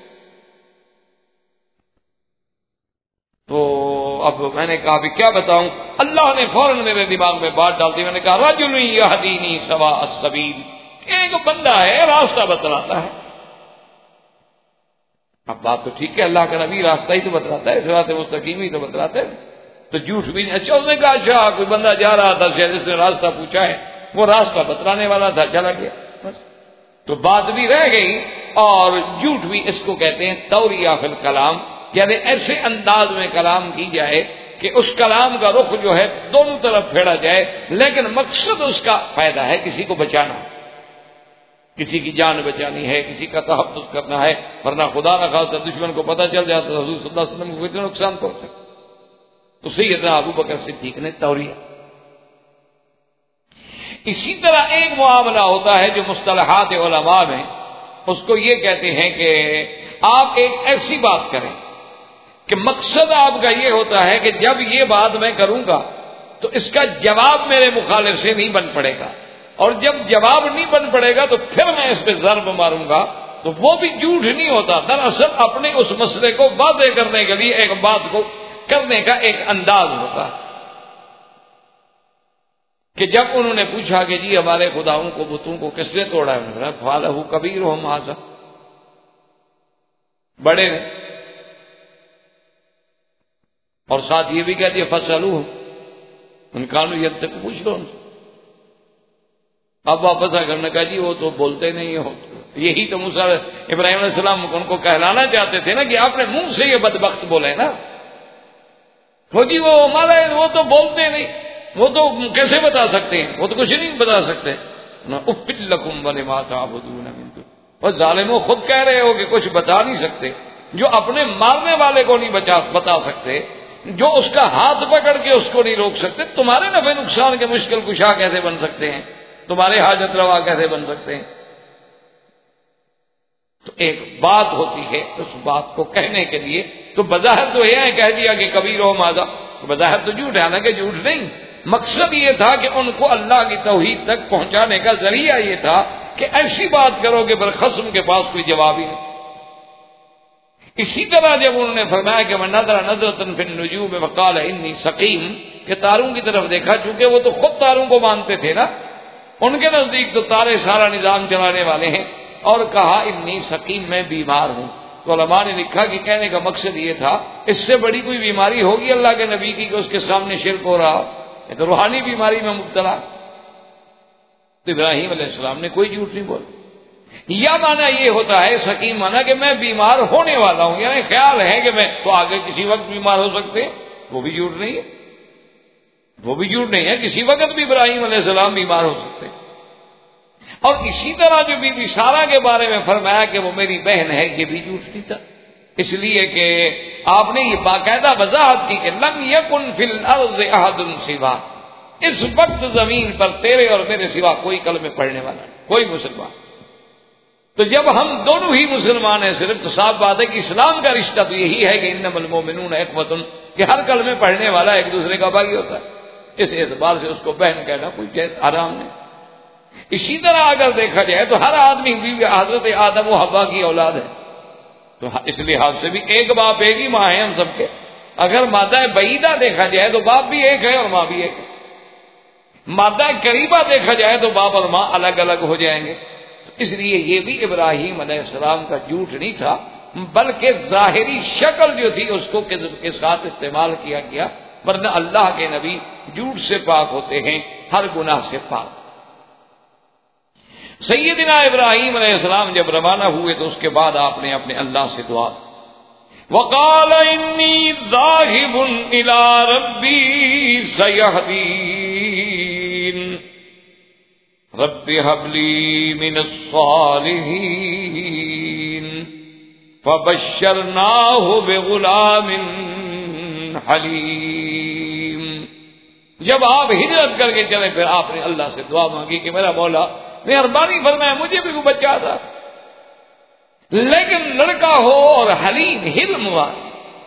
تو اب میں نے کہا بھی کیا بتاؤں؟ اللہ نے فوراً میرے دماغ میں بات ڈال دی. میں نے کہا رجل یہدینی سواء السبیل، ایک بندہ ہے راستہ بتلاتا ہے. اب بات تو ٹھیک ہے، اللہ کا نبی راستہ ہی تو بتلاتا ہے، صراط مستقیم ہی تو بتلاتا ہے، تو جھوٹ بھی نہیں. اچھا اس نے کہا اچھا کوئی بندہ جا رہا تھا شاید اس نے راستہ پوچھا ہے، وہ راستہ بتلانے والا تھا، چلا گیا. تو بات بھی رہ گئی اور جھوٹ بھی. اس کو کہتے ہیں توریہ فی الکلام، یعنی ایسے انداز میں کلام کی جائے کہ اس کلام کا رخ جو ہے دونوں طرف پھیرا جائے، لیکن مقصد اس کا فائدہ ہے کسی کو بچانا، کسی کی جان بچانی ہے، کسی کا تحفظ کرنا ہے، ورنہ خدا نہ خواستہ دشمن کو پتہ چل جاتا تو حضور صلی اللہ علیہ وسلم کو کتنا نقصان پہنچ سکتا. تو سیدنا ابو بکر صدیق نے توریہ. اسی طرح ایک معاملہ ہوتا ہے جو مصطلحات علماء میں اس کو یہ کہتے ہیں کہ آپ ایک ایسی بات کریں کہ مقصد آپ کا یہ ہوتا ہے کہ جب یہ بات میں کروں گا تو اس کا جواب میرے مخالف سے نہیں بن پڑے گا، اور جب جواب نہیں بن پڑے گا تو پھر میں اس پہ ضرب ماروں گا. تو وہ بھی جھوٹ نہیں ہوتا، دراصل اپنے اس مسئلے کو واضح کرنے کے لیے ایک بات کو کرنے کا ایک انداز ہوتا ہے. کہ جب انہوں نے پوچھا کہ جی ہمارے خداؤں کو بتوں کو کس نے توڑا ہے، فَعَلَهُ كَبِيرُهُمْ هَٰذَا، بڑے نے، اور ساتھ یہ بھی کہہ دیا فَاسْأَلُوهُمْ إِن كَانُوا يَنطِقُونَ، پوچھ لو ان سے. اب واپس آ کرنے کا جی وہ تو بولتے نہیں ہو. یہی تو موسیٰ ابراہیم علیہ السلام ان کو کہلانا چاہتے تھے نا کہ آپ نے منہ سے یہ بدبخت بولے نا، وہ جی وہ ہمارے وہ تو بولتے نہیں، وہ تو کیسے بتا سکتے ہیں، وہ تو کچھ نہیں بتا سکتے. اُفٍّ لَكُمْ وَلِمَا تَعْبُدُونَ مِن دُونِ، اور ظالموں خود کہہ رہے ہو کہ کچھ بتا نہیں سکتے. جو اپنے مارنے والے کو نہیں بچا بتا سکتے، جو اس کا ہاتھ پکڑ کے اس کو نہیں روک سکتے، تمہارے نفع نقصان کے مشکل کشا کیسے بن سکتے ہیں، تمہارے حاجت روا کیسے بن سکتے ہیں؟ تو ایک بات ہوتی ہے اس بات کو کہنے کے لیے، تو بظاہر تو یہ ہے کہہ دیا کہ کبیرہم ھذا، بظاہر تو جھوٹ ہے، حالانکہ جھوٹ نہیں، مقصد یہ تھا کہ ان کو اللہ کی توحید تک پہنچانے کا ذریعہ یہ تھا کہ ایسی بات کرو کہ برخصم کے پاس کوئی جواب ہی نہیں۔ اسی طرح جب انہوں نے فرمایا کہ من نظر نظرۃ فی النجوم وقال انی سقیم، کہ تاروں کی طرف دیکھا، چونکہ وہ تو خود تاروں کو مانتے تھے نا، ان کے نزدیک تو تارے سارا نظام چلانے والے ہیں، اور کہا انی سقیم، میں بیمار ہوں۔ تو علماء نے لکھا کہ کہنے کا مقصد یہ تھا اس سے بڑی کوئی بیماری ہوگی اللہ کے نبی کی کہ اس کے سامنے شرک ہو رہا، یہ تو روحانی بیماری میں مبتلا۔ تو ابراہیم علیہ السلام نے کوئی جھوٹ نہیں بولا۔ یا مانا یہ ہوتا ہے سقیم مانا کہ میں بیمار ہونے والا ہوں، یعنی خیال ہے کہ میں تو آگے کسی وقت بیمار ہو سکتے ہیں، وہ بھی جھوٹ نہیں ہے، وہ بھی جھوٹ نہیں ہے، کسی وقت بھی ابراہیم علیہ السلام بیمار ہو سکتے ہیں۔ اور اسی طرح جو بی بی سارہ کے بارے میں فرمایا کہ وہ میری بہن ہے، یہ بھی جھوٹ نہیں تھا، اس لیے کہ آپ نے یہ باقاعدہ وضاحت کی کہ لم یکن فی الارض احد سوا، اس وقت زمین پر تیرے اور میرے سوا کوئی کلمے پڑھنے والا نہیں، کوئی مسلمان۔ تو جب ہم دونوں ہی مسلمان ہیں صرف، تو صاف بات ہے کہ اسلام کا رشتہ تو یہی ہے کہ انما المؤمنون اخوۃ، کہ ہر کلمے پڑھنے والا ایک دوسرے کا بھائی ہوتا ہے، اس اعتبار سے اس کو بہن کہنا کوئی حرام نہیں۔ اسی طرح اگر دیکھا جائے تو ہر آدمی بھی حضرت آدم و حوا کی اولاد ہے، تو اس لحاظ سے بھی ایک باپ ایک ہی ماں ہے ہم سب کے۔ اگر مادہ بعیدہ دیکھا جائے تو باپ بھی ایک ہے اور ماں بھی ایک ہے، مادہ قریبہ دیکھا جائے تو باپ اور ماں الگ الگ ہو جائیں گے۔ اس لیے یہ بھی ابراہیم علیہ السلام کا جھوٹ نہیں تھا، بلکہ ظاہری شکل جو تھی اس کو کذب کے ساتھ استعمال کیا گیا، ورنہ اللہ کے نبی جھوٹ سے پاک ہوتے ہیں، ہر گناہ سے پاک۔ سیدنا ابراہیم علیہ السلام جب روانہ ہوئے تو اس کے بعد آپ نے اپنے اللہ سے دعا، وقال انی ذاہب الی ربی سیہدین رب هب لی من الصالحین فبشرناہ بغلام حلیم۔ جب آپ ہجرت کر کے چلے پھر آپ نے اللہ سے دعا مانگی کہ میرا مولا مہربانی فرمائے مجھے بھی کوئی بچہ تھا، لیکن لڑکا ہو اور حلیم حلم والا۔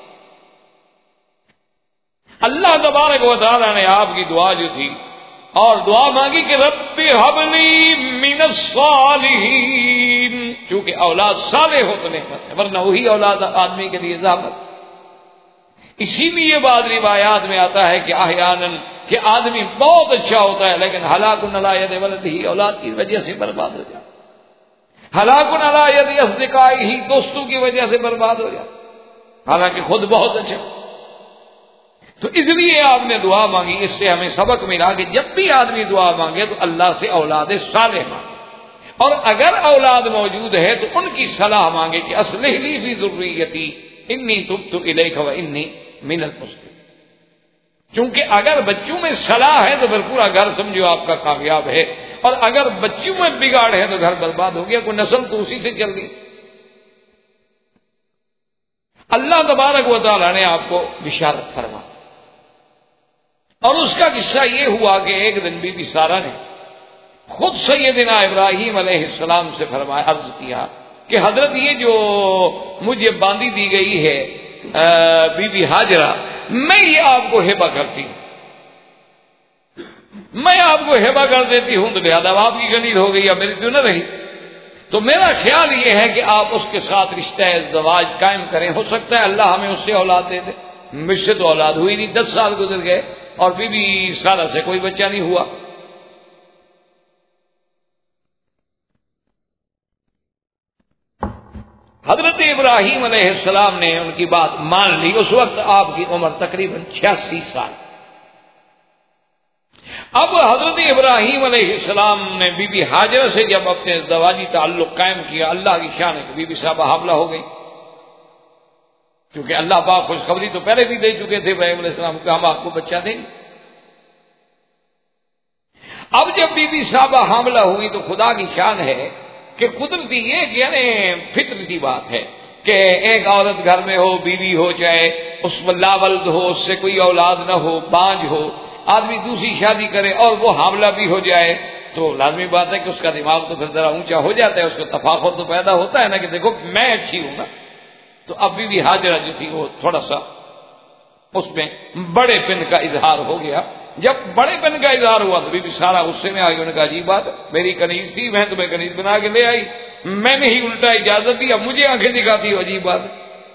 اللہ تبارک و تعالیٰ نے آپ کی دعا جو تھی اور دعا مانگی کہ رب ہب لی من الصالحین، چونکہ اولاد صالح ہو تو نعمت ہے، ورنہ وہی اولاد آدمی کے لیے زحمت۔ اسی لیے بعض روایات میں آتا ہے کہ احیاناً کہ آدمی بہت اچھا ہوتا ہے لیکن ہلاک علی ید ولدہ، اولاد کی وجہ سے برباد ہو جاتا، ہلاک علی ید اصدقائہ، دوستوں کی وجہ سے برباد ہو جاتا، حالانکہ خود بہت اچھا۔ تو اس لیے آپ نے دعا مانگی۔ اس سے ہمیں سبق ملا کہ جب بھی آدمی دعا مانگے تو اللہ سے اولاد صالح مانگے، اور اگر اولاد موجود ہے تو ان کی صلاح مانگے کہ اصلح لی فی ذریتی انی تبت الیک و انی من المسلمین۔ چونکہ اگر بچوں میں صلاح ہے تو پھر پورا گھر سمجھو آپ کا کامیاب ہے، اور اگر بچوں میں بگاڑ ہے تو گھر برباد ہو گیا، کوئی نسل تو اسی سے چل گئی۔ اللہ تبارک و تعالیٰ نے آپ کو بشارت فرما، اور اس کا قصہ یہ ہوا کہ ایک دن بی بی سارہ نے خود سیدنا ابراہیم علیہ السلام سے فرمایا، عرض کیا کہ حضرت یہ جو مجھے باندھی دی گئی ہے بی بی ہاجرہ، میں یہ آپ کو ہبہ کرتی ہوں، میں آپ کو ہبہ کر دیتی ہوں، تو لہٰذا آپ کی غنیر ہو گئی، اب میری تو نہ رہی۔ تو میرا خیال یہ ہے کہ آپ اس کے ساتھ رشتہ ازدواج قائم کریں، ہو سکتا ہے اللہ ہمیں اس سے اولاد دے دے۔ مجھ سے تو اولاد ہوئی نہیں، دس سال گزر گئے اور بی بی سارہ سے کوئی بچہ نہیں ہوا۔ حضرت ابراہیم علیہ السلام نے ان کی بات مان لی۔ اس وقت آپ کی عمر تقریباً چھیاسی سال۔ اب حضرت ابراہیم علیہ السلام نے بی بی ہاجرہ سے جب اپنے ازدواجی تعلق قائم کیا، اللہ کی شان ہے کہ بی بی صاحبہ حاملہ ہو گئی، کیونکہ اللہ پاک خوشخبری تو پہلے بھی دے چکے تھے ابراہیم علیہ السلام کو، ہم آپ کو بچہ دیں گے۔ اب جب بی بی صاحبہ حاملہ ہوئی تو خدا کی شان ہے کہ قدرتی یہ یعنی فطرتی بات ہے کہ ایک عورت گھر میں ہو، بیوی ہو، چاہے اس میں لاولد ہو، اس سے کوئی اولاد نہ ہو، بانج ہو، آدمی دوسری شادی کرے اور وہ حاملہ بھی ہو جائے تو لازمی بات ہے کہ اس کا دماغ تو پھر ذرا اونچا ہو جاتا ہے، اس کو تفاخر تو پیدا ہوتا ہے نا کہ دیکھو میں اچھی ہوں نا۔ تو اب بی بی ہاجرہ جو تھی وہ تھوڑا سا اس میں بڑے پن کا اظہار ہو گیا جب بڑے پن کا اظہار ہوا تو بی بی سارا غصے میں آ گئی. انہوں نے کہا عجیب بات، میری کنیز تھی، میں تمہیں کنیز بنا کے لے آئی، میں نے ہی الٹا اجازت دی، اب مجھے آنکھیں دکھاتی ہو، عجیب بات.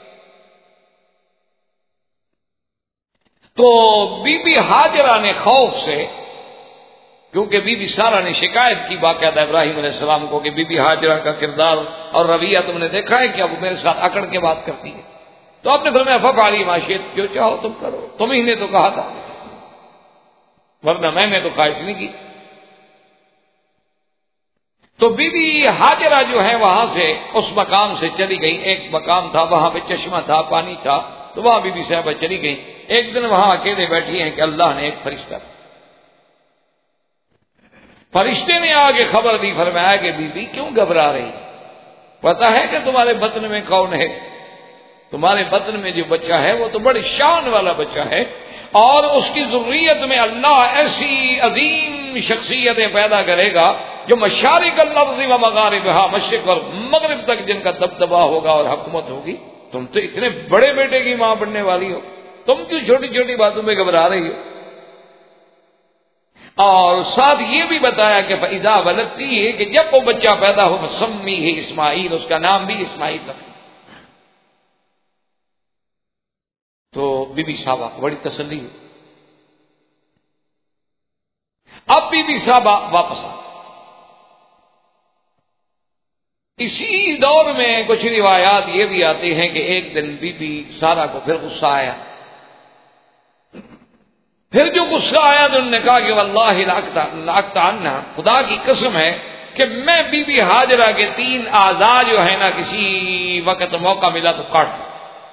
تو بی بی ہاجرہ نے خوف سے، کیونکہ بی بی سارا نے شکایت کی باقاعدہ ابراہیم علیہ السلام کو کہ بی بی ہاجرہ کا کردار اور رویہ تم نے دیکھا ہے کہ اب میرے ساتھ اکڑ کے بات کرتی ہے. تو آپ نے فرمایا ففعلی ما شئت، جو چاہو تم کرو، تم ہی نے تو کہا تھا، ورنہ میں نے تو خواہش نہیں کی. تو بی بی ہاجرہ جو ہے وہاں سے اس مقام سے چلی گئی. ایک مقام تھا وہاں پہ چشمہ تھا، پانی تھا، تو وہاں بی بی صاحبہ چلی گئی. ایک دن وہاں اکیلے بیٹھی ہیں کہ اللہ نے ایک فرشتہ فرشتے نے آگے خبر دی، فرمایا کہ بی بی کیوں گھبرا رہی، پتا ہے کہ تمہارے بطن میں کون ہے؟ تمہارے بطن میں جو بچہ ہے وہ تو بڑی شان والا بچہ ہے، اور اس کی ذریت میں اللہ ایسی عظیم شخصیتیں پیدا کرے گا جو مشارق الارض و مغاربہا، مشرق اور مغرب تک جن کا دبدبا ہوگا اور حکومت ہوگی. تم تو اتنے بڑے بیٹے کی ماں بننے والی ہو، تم کیوں چھوٹی چھوٹی باتوں میں گھبرا رہی ہو؟ اور ساتھ یہ بھی بتایا کہ فَإِذَا وَلَدْتِهِ ہے کہ جب وہ بچہ پیدا ہو فَسَمِّيهِ اسماعیل، اس کا نام بھی اسماعیل رکھنا. تو بی بی صاحبہ کو بڑی تسلی ہوئی. اب بی بی صاحبہ واپس آ. اسی دور میں کچھ روایات یہ بھی آتی ہیں کہ ایک دن بی بی سارا کو پھر غصہ آیا. پھر جو غصہ آیا تو انہوں نے کہا کہ واللہ لاقطعن، خدا کی قسم ہے کہ میں بی بی ہاجرہ کے تین اعضاء جو ہے نا کسی وقت موقع ملا تو کاٹ دوں.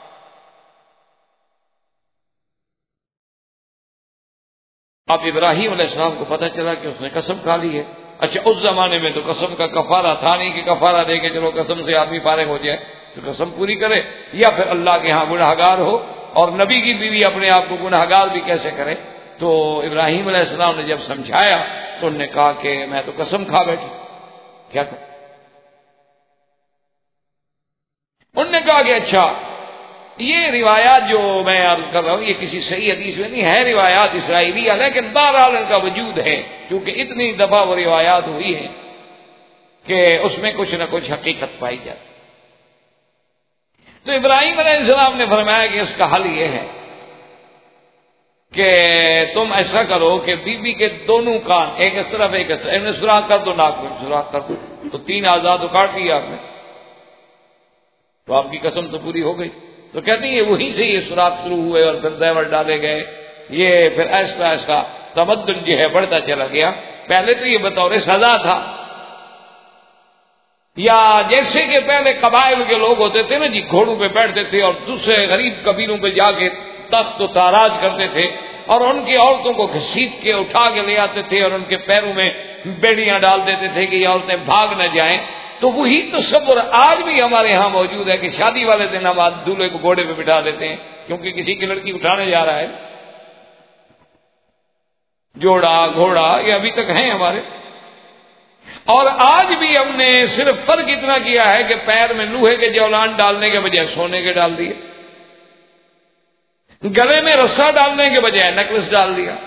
اب ابراہیم علیہ السلام کو پتہ چلا کہ اس نے قسم کھا لی ہے. اچھا اس زمانے میں تو قسم کا کفارہ تھا نہیں کہ کفارہ دے کے چلو قسم سے آدمی فارغ ہو جائے، تو قسم پوری کرے یا پھر اللہ کے ہاں گناہ گار ہو، اور نبی کی بیوی اپنے آپ کو گناہ گار بھی کیسے کرے. تو ابراہیم علیہ السلام نے جب سمجھایا تو انہوں نے کہا کہ میں تو قسم کھا بیٹھی. کیا کہ انہوں نے کہا کہ اچھا یہ روایات جو میں عرض کر رہا ہوں یہ کسی صحیح حدیث میں نہیں ہے، روایات اسرائیلی ہے، لیکن بہرحال ان کا وجود ہے کیونکہ اتنی دفعہ وہ روایات ہوئی ہیں کہ اس میں کچھ نہ کچھ حقیقت پائی جاتی. تو ابراہیم علیہ السلام نے فرمایا کہ اس کا حل یہ ہے کہ تم ایسا کرو کہ بی بی کے دونوں کان ایک اس طرف ایک اس طرف، انہیں سوراخ کر دو، ناک میں سوراخ کر دو. تو تین آزاد تو کاٹ دیا آپ نے، تو آپ کی قسم تو پوری ہو گئی. تو کہتی ہیں وہیں سے یہ سوراخ شروع ہوئے اور پھر زیور ڈالے گئے. یہ پھر ایسا ایسا تمدن جو ہے بڑھتا چلا گیا. پہلے تو یہ بطور سزا تھا، یا جیسے کہ پہلے قبائل کے لوگ ہوتے تھے نا جی، گھوڑوں پہ بیٹھتے تھے اور دوسرے غریب قبیلوں پہ جا کے تخت و تاراج کرتے تھے اور ان کی عورتوں کو گھسیٹ کے اٹھا کے لے آتے تھے اور ان کے پیروں میں بیڑیاں ڈال دیتے تھے کہ یہ عورتیں بھاگ نہ جائیں. تو وہی تصور آج بھی ہمارے ہاں موجود ہے کہ شادی والے دن ہم دولہے کو گھوڑے پہ بٹھا دیتے ہیں کیونکہ کسی کی لڑکی اٹھانے جا رہا ہے. جوڑا گھوڑا یہ ابھی تک ہیں ہمارے. اور آج بھی ہم نے صرف فرق اتنا کیا ہے کہ پیر میں لوہے کے جولان ڈالنے کے بجائے سونے کے ڈال دیے، گلے میں رسا ڈالنے کے بجائے نیکلس ڈال دیا،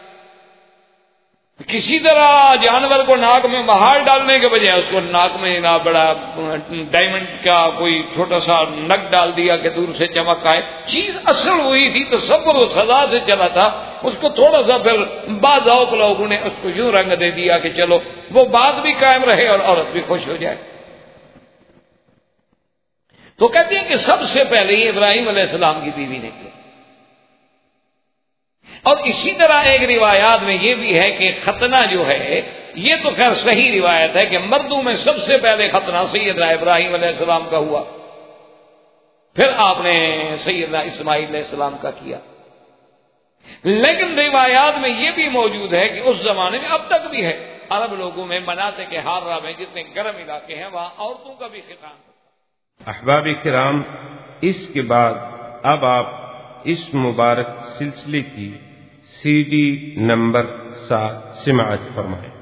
کسی طرح جانور کو ناک میں مہار ڈالنے کے بجائے اس کو ناک میں نہ بڑا ڈائمنڈ کا کوئی چھوٹا سا نگ ڈال دیا کہ دور سے چمک آئے. چیز اصل ہوئی تھی تو صبر و سزا سے چلا تھا، اس کو تھوڑا سا پھر بعض اوق لوگوں نے اس کو یوں رنگ دے دیا کہ چلو وہ بات بھی قائم رہے اور عورت بھی خوش ہو جائے. تو کہتے ہیں کہ سب سے پہلے یہ ابراہیم علیہ السلام کی بیوی نے کیا. اور اسی طرح ایک روایات میں یہ بھی ہے کہ ختنہ جو ہے یہ تو خیر صحیح روایت ہے کہ مردوں میں سب سے پہلے ختنہ سیدنا ابراہیم علیہ السلام کا ہوا، پھر آپ نے سیدنا اسماعیل علیہ السلام کا کیا. لیکن روایات میں یہ بھی موجود ہے کہ اس زمانے میں اب تک بھی ہے عرب لوگوں میں مناطق کے ہارا میں جتنے گرم علاقے ہیں وہاں عورتوں کا بھی ختان ہوتا. احباب کرام، اس کے بعد اب آپ اس مبارک سلسلے کی سی ڈی نمبر سات سماعت فرمائیں.